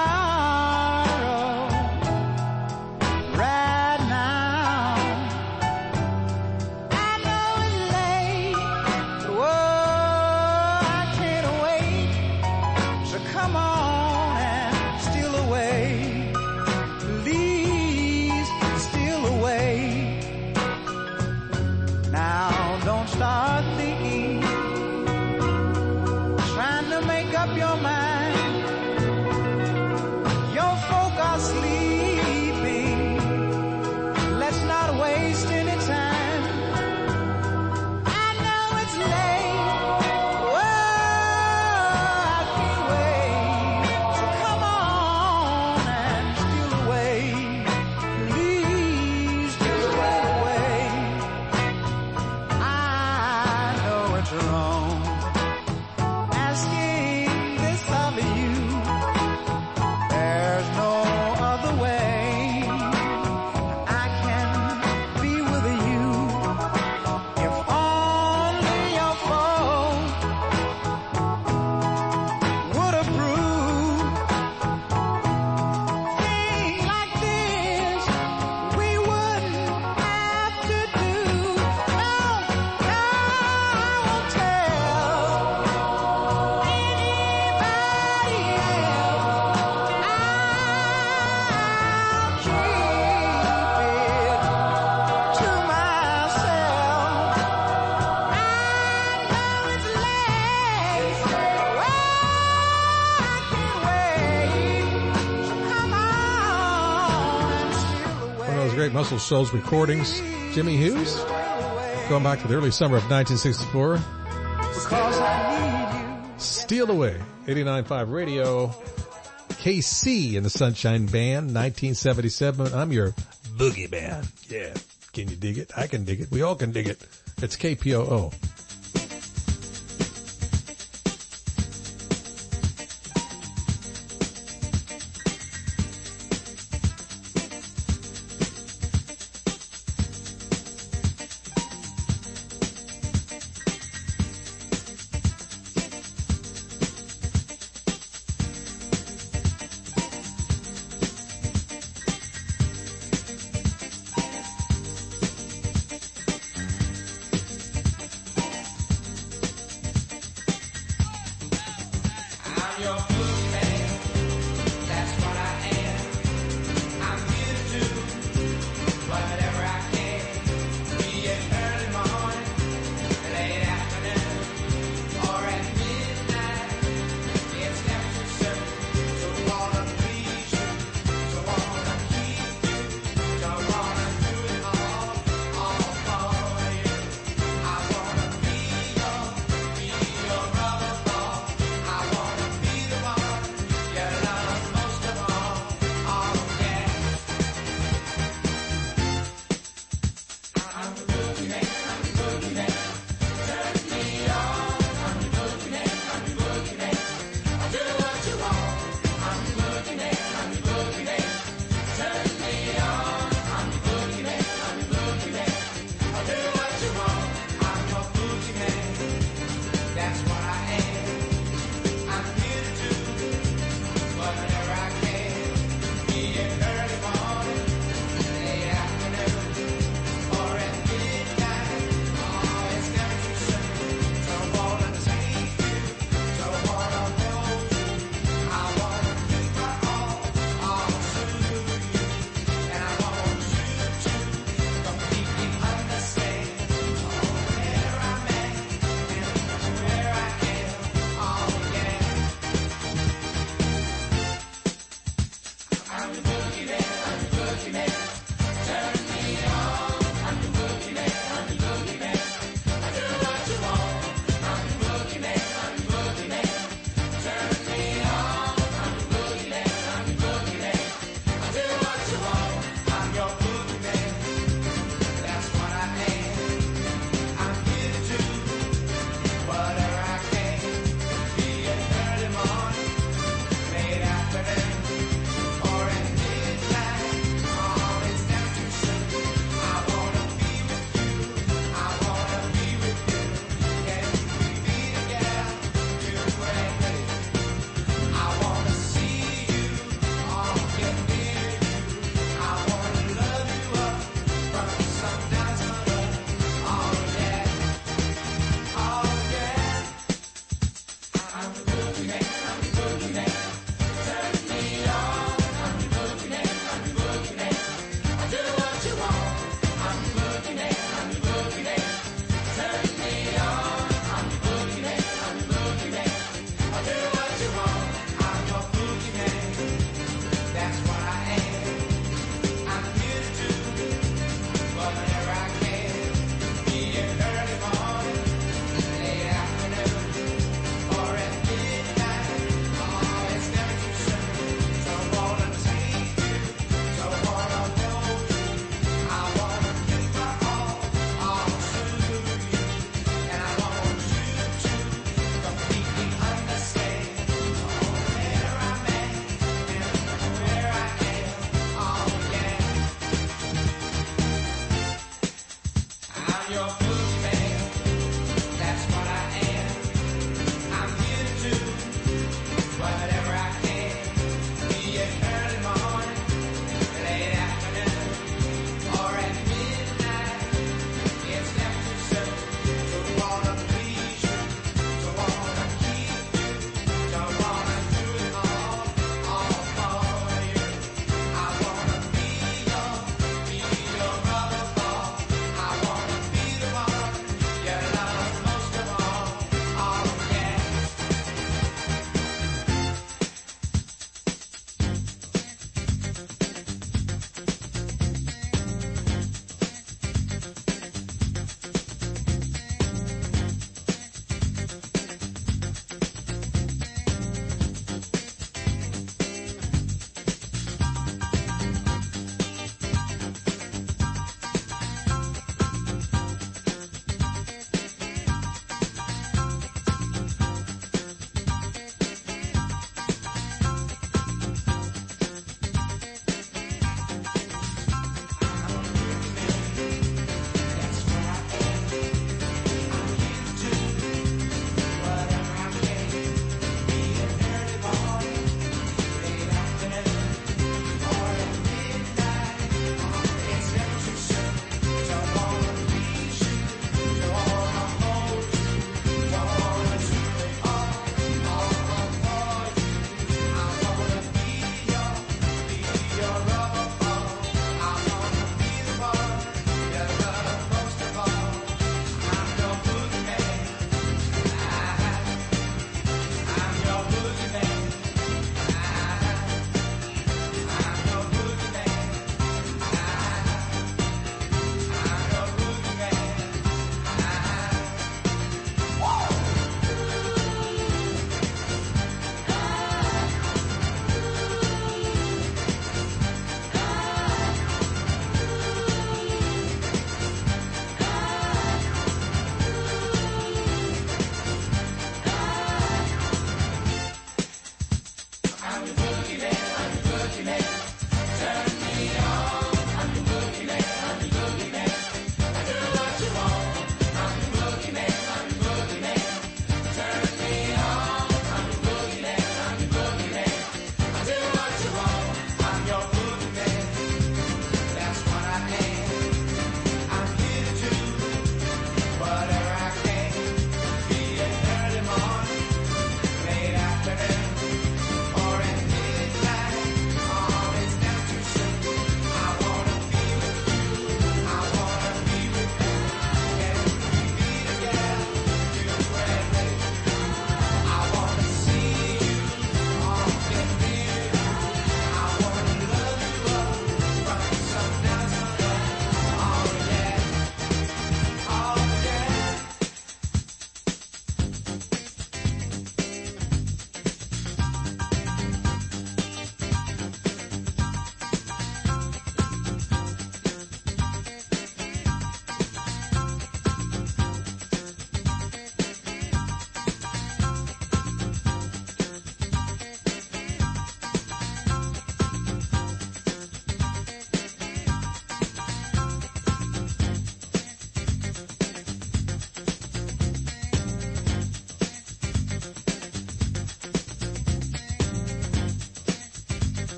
Muscle Shoals recordings. Jimmy Hughes, going back to the early summer of nineteen sixty-four. Steal Away, eighty-nine point five Radio. K C and the Sunshine Band, nineteen seventy-seven. I'm your boogie band. Yeah. Can you dig it? I can dig it. We all can dig it. It's K P O O.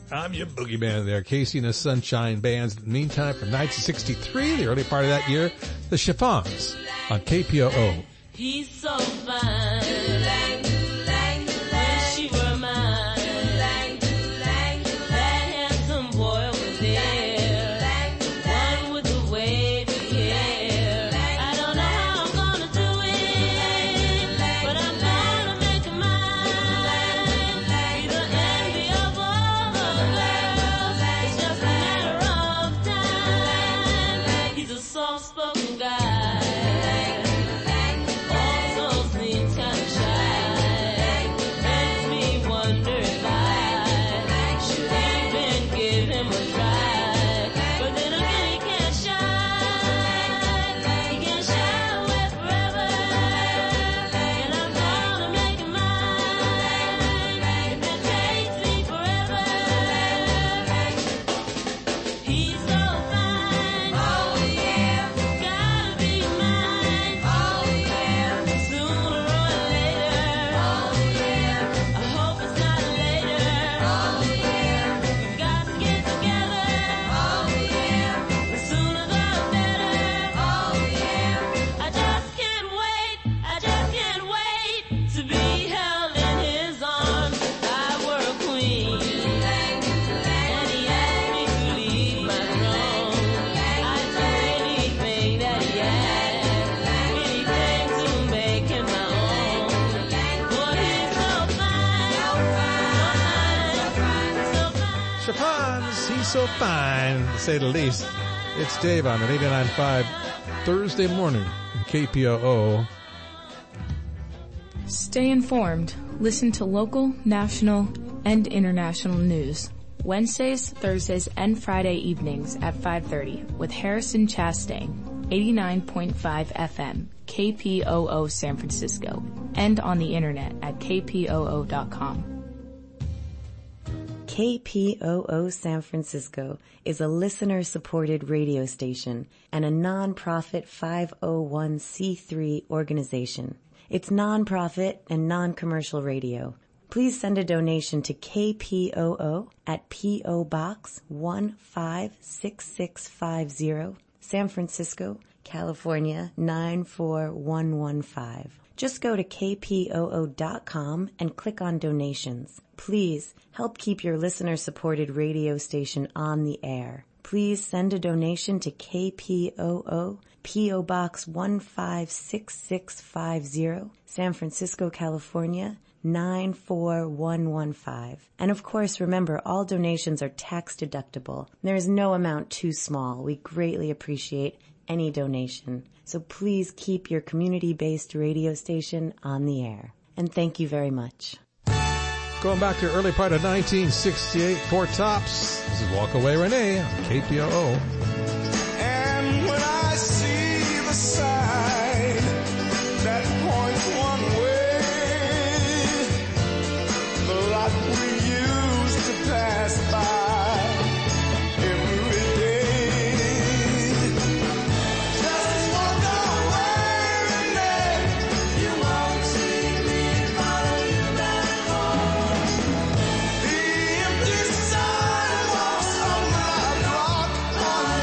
I'm your boogeyman there. Casey and the Sunshine Bands. In the meantime, from nineteen sixty-three, the early part of that year, the Chiffons on K P O O. He's so fine. Wish she were mine. That handsome boy was there. One with the wavy hair. I don't know how I'm gonna do it, but I'm gonna make him mine. Be the envy of all the girls. It's just a matter of time. He's a soft-spoken guy. So fine, to say the least. It's Dave on an eighty-nine point five Thursday morning in K P O O. Stay informed. Listen to local, national, and international news. Wednesdays, Thursdays, and Friday evenings at five thirty with Harrison Chastain, eighty-nine point five F M, K P O O San Francisco, and on the internet at K P O O dot com. K P O O San Francisco is a listener-supported radio station and a non-profit five oh one c three organization. It's non-profit and non-commercial radio. Please send a donation to K P O O at P O Box one five six six five zero, San Francisco, California nine four one one five. Just go to K P O O dot com and click on donations. Please help keep your listener-supported radio station on the air. Please send a donation to K P O O, P O Box one five six six five zero, San Francisco, California nine four one one five. And of course, remember, all donations are tax deductible. There is no amount too small. We greatly appreciate any donation. So please keep your community-based radio station on the air. And thank you very much. Going back to the early part of nineteen sixty-eight, Four Tops. This is Walk Away Renee on K P O O. And when I see the sign that points one way, the lot we used to pass by every day, just walk away, Renee. You won't see me follow you back home. The empty sidewalks of my block are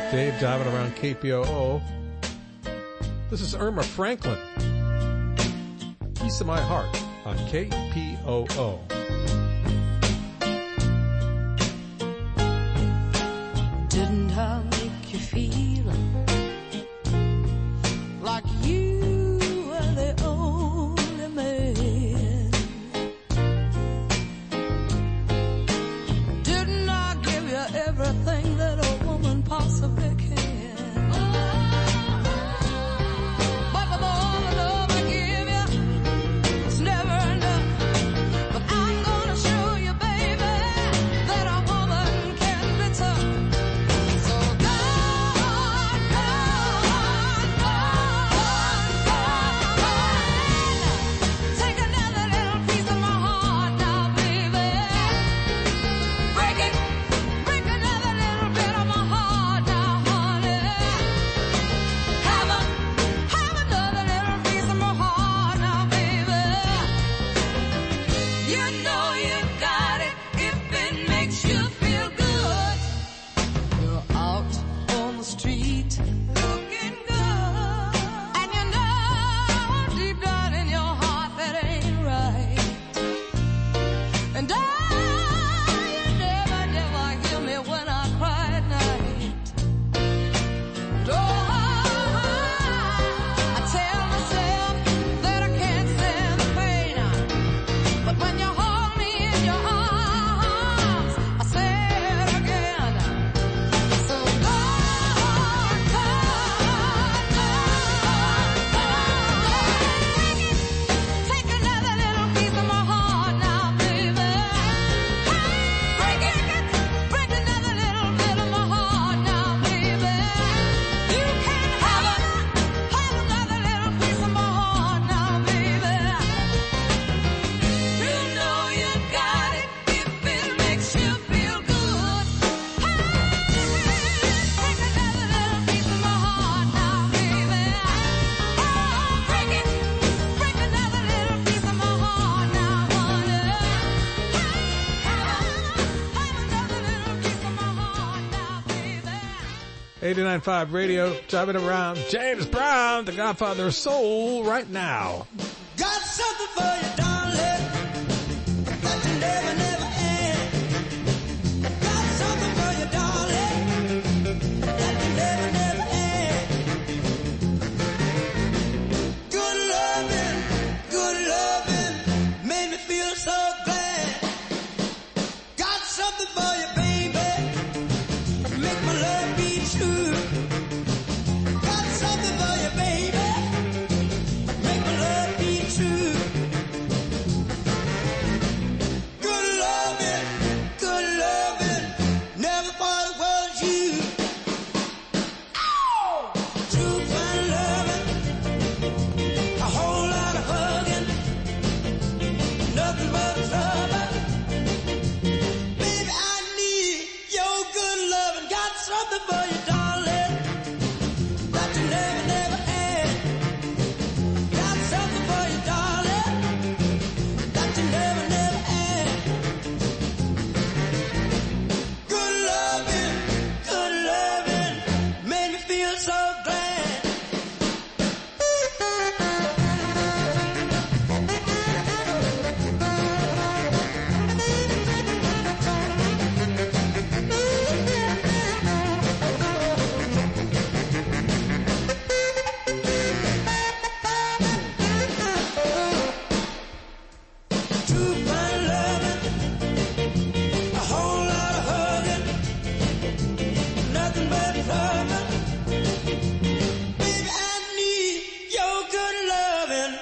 Dave driving around K P O O. This is Irma Franklin. Piece of My Heart on K P O O. Didn't I make you feel like you were the only man? Didn't I give you everything that a woman possibly can? But with all the love I give you, it's never enough. But I'm gonna show you, baby, that a woman can be tough. So go on, go on, go on, go on. Take another little piece of my heart now, baby. Break it, break another little bit of my heart now, honey. Have a, have another little piece of my heart now, baby. You know you got it if it makes you feel good. You're out on the street looking good, and you know deep down in your heart that ain't right. And oh, you never, never hear me when I cry at night. And oh, I tell myself that I can't stand the pain. But when you hold me in your arms, I say it again. So go on, go on, go on, go on. Take another little piece of my heart now, baby. Break it, break another little bit of my heart now, baby. You can have it, have another little piece of my heart now, baby. You know you got it if it makes you feel good. Take another little piece of my heart now, baby. Oh, break it, break another little piece of my heart now, honey. Have another little piece of my heart now, baby. eighty-nine point five Radio, driving around. James Brown, the Godfather of Soul, right now. Got something for you, darling, that you never, never had. Got something for you, darling, that you never, never had. Good loving, good loving, made me feel so glad. Got something for you, baby, make my love be true. Got something for you, baby, make my love be true. Good loving, good loving, never thought it was you. True fine loving, a whole lot of hugging, nothing but trouble. Baby, I need your good loving. Got something for you, darling, that you never, never had. Got something for you, darling, that you never, never had. Good loving, good loving, made me feel so glad. True fine loving, a whole lot of hugging, nothing but trouble. Baby, I need your good loving.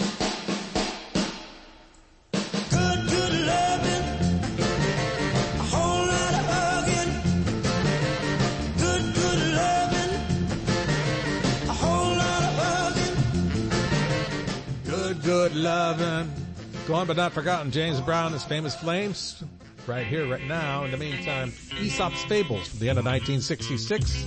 Good, good loving, a whole lot of hugging. Good, good loving, a whole lot of hugging. Good, good loving. Gone but not forgotten, James Brown, his famous Flames, right here, right now. In the meantime, Aesop's Fables from the end of nineteen sixty-six.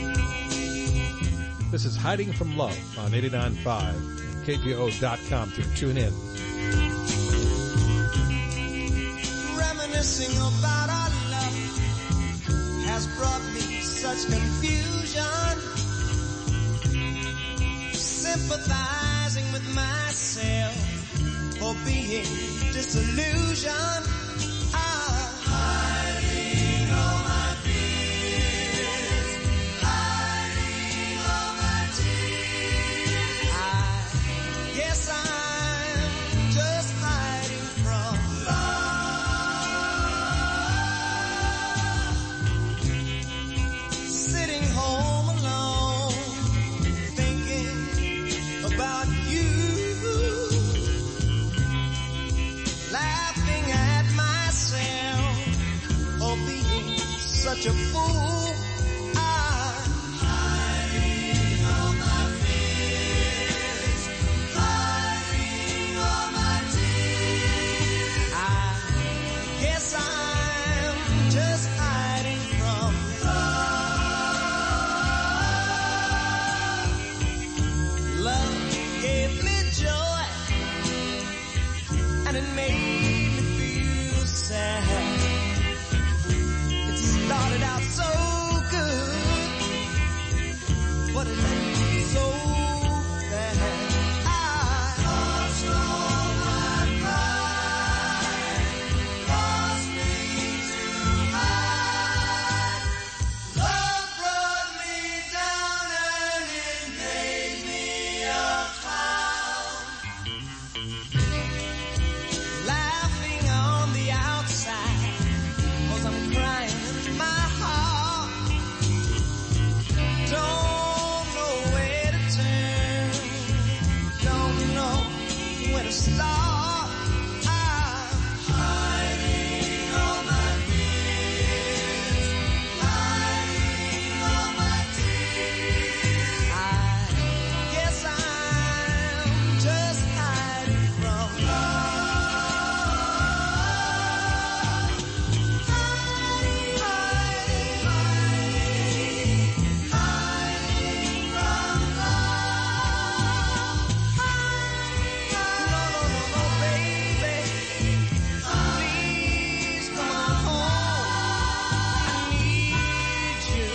This is Hiding from Love on eighty-nine point five, K P O O dot com to tune in. Reminiscing about our love has brought me so such confusion, sympathizing with myself for being disillusioned. Ah, hiding all my fears, hiding all my tears. I guess I'm just hiding from love. Sitting home alone, thinking about you, laughing at myself for being such a fool. I'm hiding all my fears, hiding all my tears. I guess I'm just hiding from love. Love gave me joy, and it made me feel sad. It started out so good, but it ended so bad. I lost all my pride, lost me too high. Love brought me down and it made me a clown. Laughing on the outside, 'cause I'm crying in my heart. Don't know where to turn, don't know where to start. I'm hiding all my fears, hiding all my tears. I guess I'm just hiding from love. Hiding, hiding, hiding, hiding from love. No, no, no, no, baby. Please come home. I need you.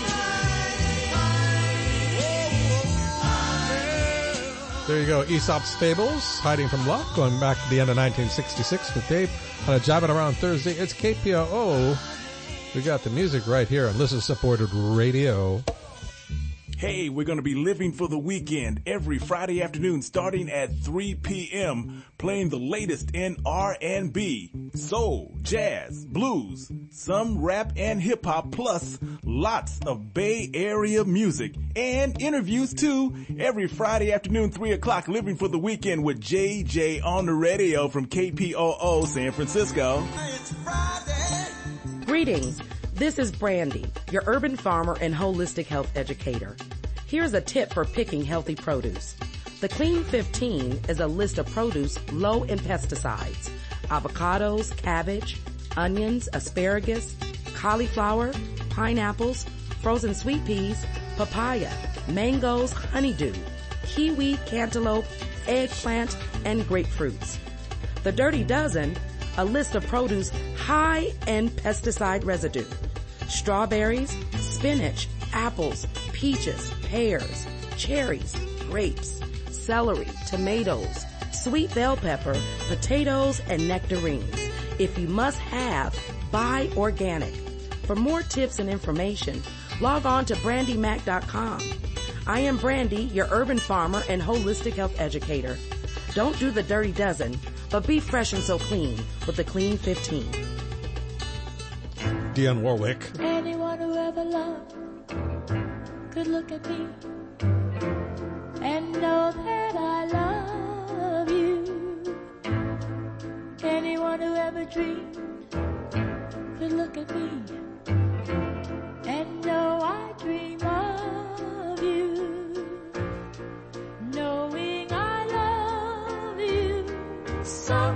There you go, Aesop's Fables, Hiding from Love, going back to the end of nineteen sixty-six with Dave on a Jiving Around Thursday. It's K P O O. We got the music right here on listener-supported radio. Hey, we're going to be living for the weekend every Friday afternoon starting at three p.m. playing the latest in R and B, soul, jazz, blues, some rap and hip hop, plus lots of Bay Area music and interviews too. Every Friday afternoon, three o'clock, living for the weekend with J J on the radio from K P O O San Francisco. Greetings. This is Brandy, your urban farmer and holistic health educator. Here's a tip for picking healthy produce. The Clean fifteen is a list of produce low in pesticides. Avocados, cabbage, onions, asparagus, cauliflower, pineapples, frozen sweet peas, papaya, mangoes, honeydew, kiwi, cantaloupe, eggplant, and grapefruits. The Dirty Dozen, a list of produce high in pesticide residue. Strawberries, spinach, apples, peaches, pears, cherries, grapes, celery, tomatoes, sweet bell pepper, potatoes, and nectarines. If you must have, buy organic. For more tips and information, log on to brandy mac dot com. I am Brandy, your urban farmer and holistic health educator. Don't do the Dirty Dozen, but be fresh and so clean with the Clean fifteen. Dionne Warwick. Anyone who ever loved could look at me and know that I love you. Anyone who ever dreamed could look at me and know I dream of you. Knowing I love you so.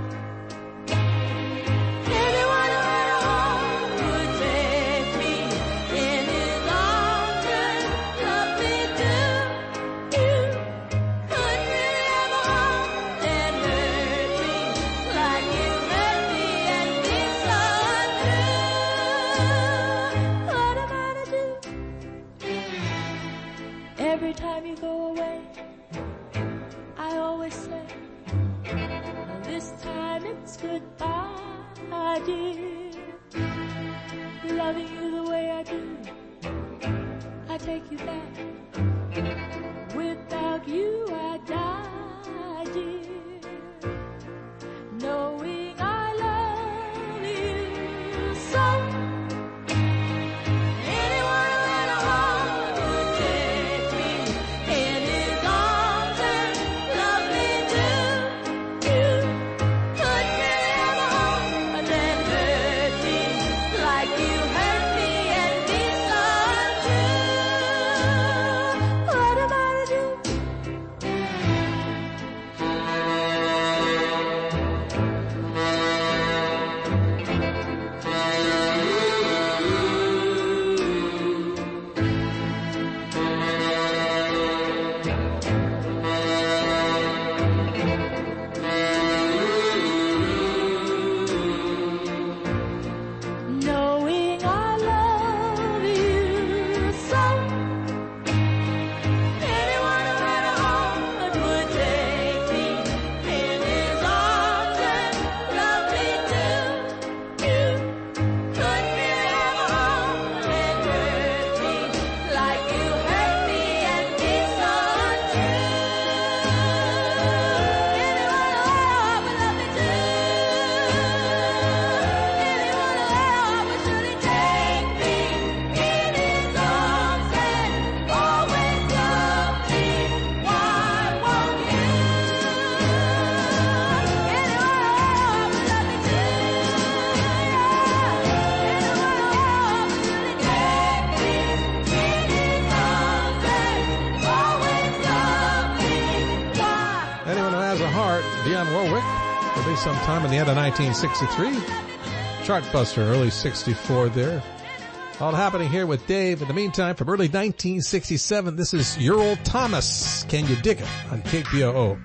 kiss goodbye, dear. Loving you the way I do, I take you back. Without you I die, dear. Knowing I love you so. Anyone who had a heart would take me in his arms and love me too. You could never hold and then hurt me like you hurt me and be so untrue. What am I to do? Knowing I love you so. Anyone who had a heart would take me in his arms and love me too. You could never hold and hurt me like you hurt me and be so untrue. Anyone who had a heart would love me too. Anyone who had a heart would surely take me in his arms and always love me. Why won't you? Anyone who had a heart would love me too. Anyone who had a heart would surely take me in his arms and always love me. Why? Anyone who has a heart, Dionne Warwick, released sometime in the end of nineteen sixty-three. Chartbuster, early sixty-four there. All happening here with Dave. In the meantime, from early nineteen sixty-seven, this is Your Old Thomas. Can You Dig It? On K P O O.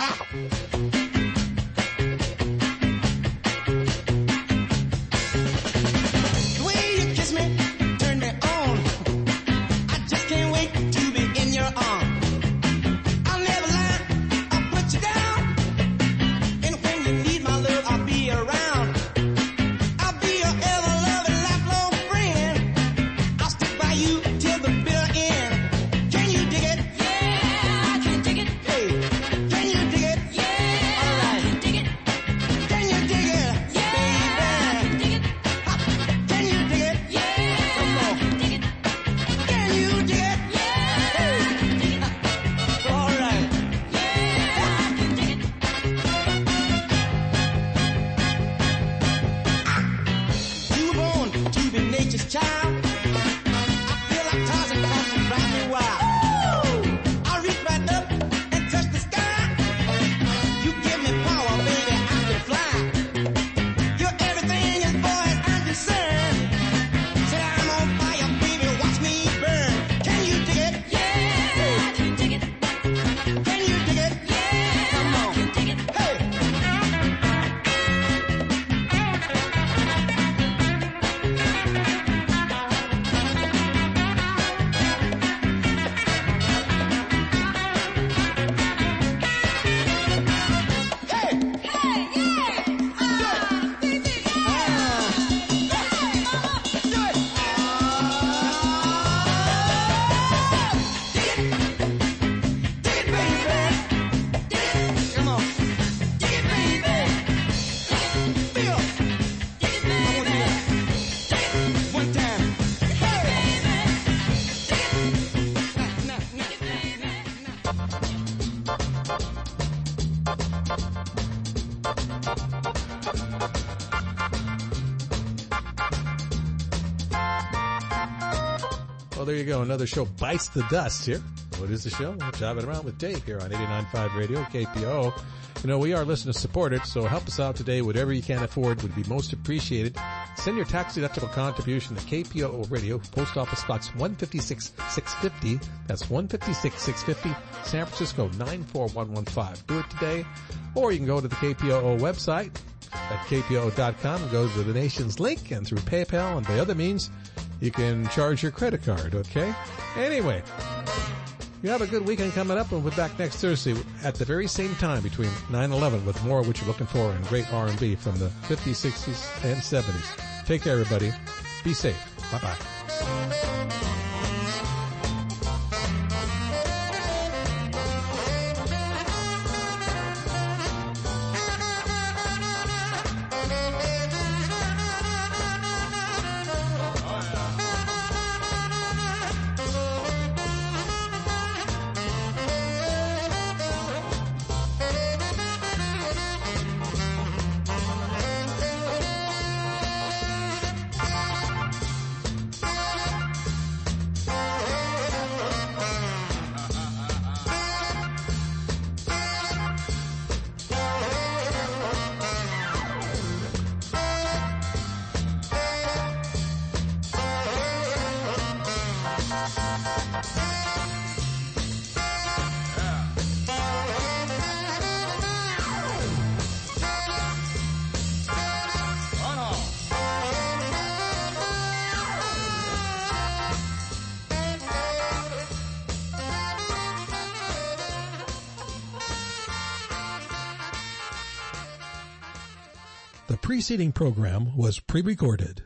The way you kiss me, turn me on. I just can't wait to be in your arms. I'll never lie, I'll put you down. And when you need my love, I'll be around. I'll be your ever-loving, lifelong friend. I'll stick by you till the bitter end. Can you dig it? Yeah, I can dig it. Hey, can you dig it? Yeah, all right. I can dig it. Can you dig it? Yeah, baby. I can dig it. Can you dig it? Yeah, come on. I can dig it. Can you dig it? Yeah, I can dig it. All right. Yeah, I can dig it. You were born to be nature's child. I feel like Tarzan 'cause you drive me wild. I reach right up and touch the sky. You give me power, baby, I can fly. You're everything as far as I'm concerned. Said I'm on fire, baby, watch me burn. Can you dig it? Yeah, I can dig it. Can you dig it? Yeah, come on. I can dig it. Hey. Come on. Dig it, baby. Feel. One time. Hey. Nah, nah, Well, there you go. Another show bites the dust here. What is the show? We're Driving Around with Dave here on eighty-nine point five Radio, K P O O. You know, we are listener supported, so help us out today. Whatever you can afford would be most appreciated. Send your tax-deductible contribution to K P O O Radio, Post Office Box one fifty-six six fifty. That's one fifty-six six fifty, San Francisco nine four one one five. Do it today. Or you can go to the K P O O website at K P O O dot com and go to the donations link, and through PayPal and by other means, you can charge your credit card, okay? Anyway, You have a good weekend coming up, and we'll be back next Thursday at the very same time between nine and eleven with more of what you're looking for in great R and B from the fifties, sixties, and seventies. Take care, everybody. Be safe. Bye-bye. The preceding program was pre-recorded.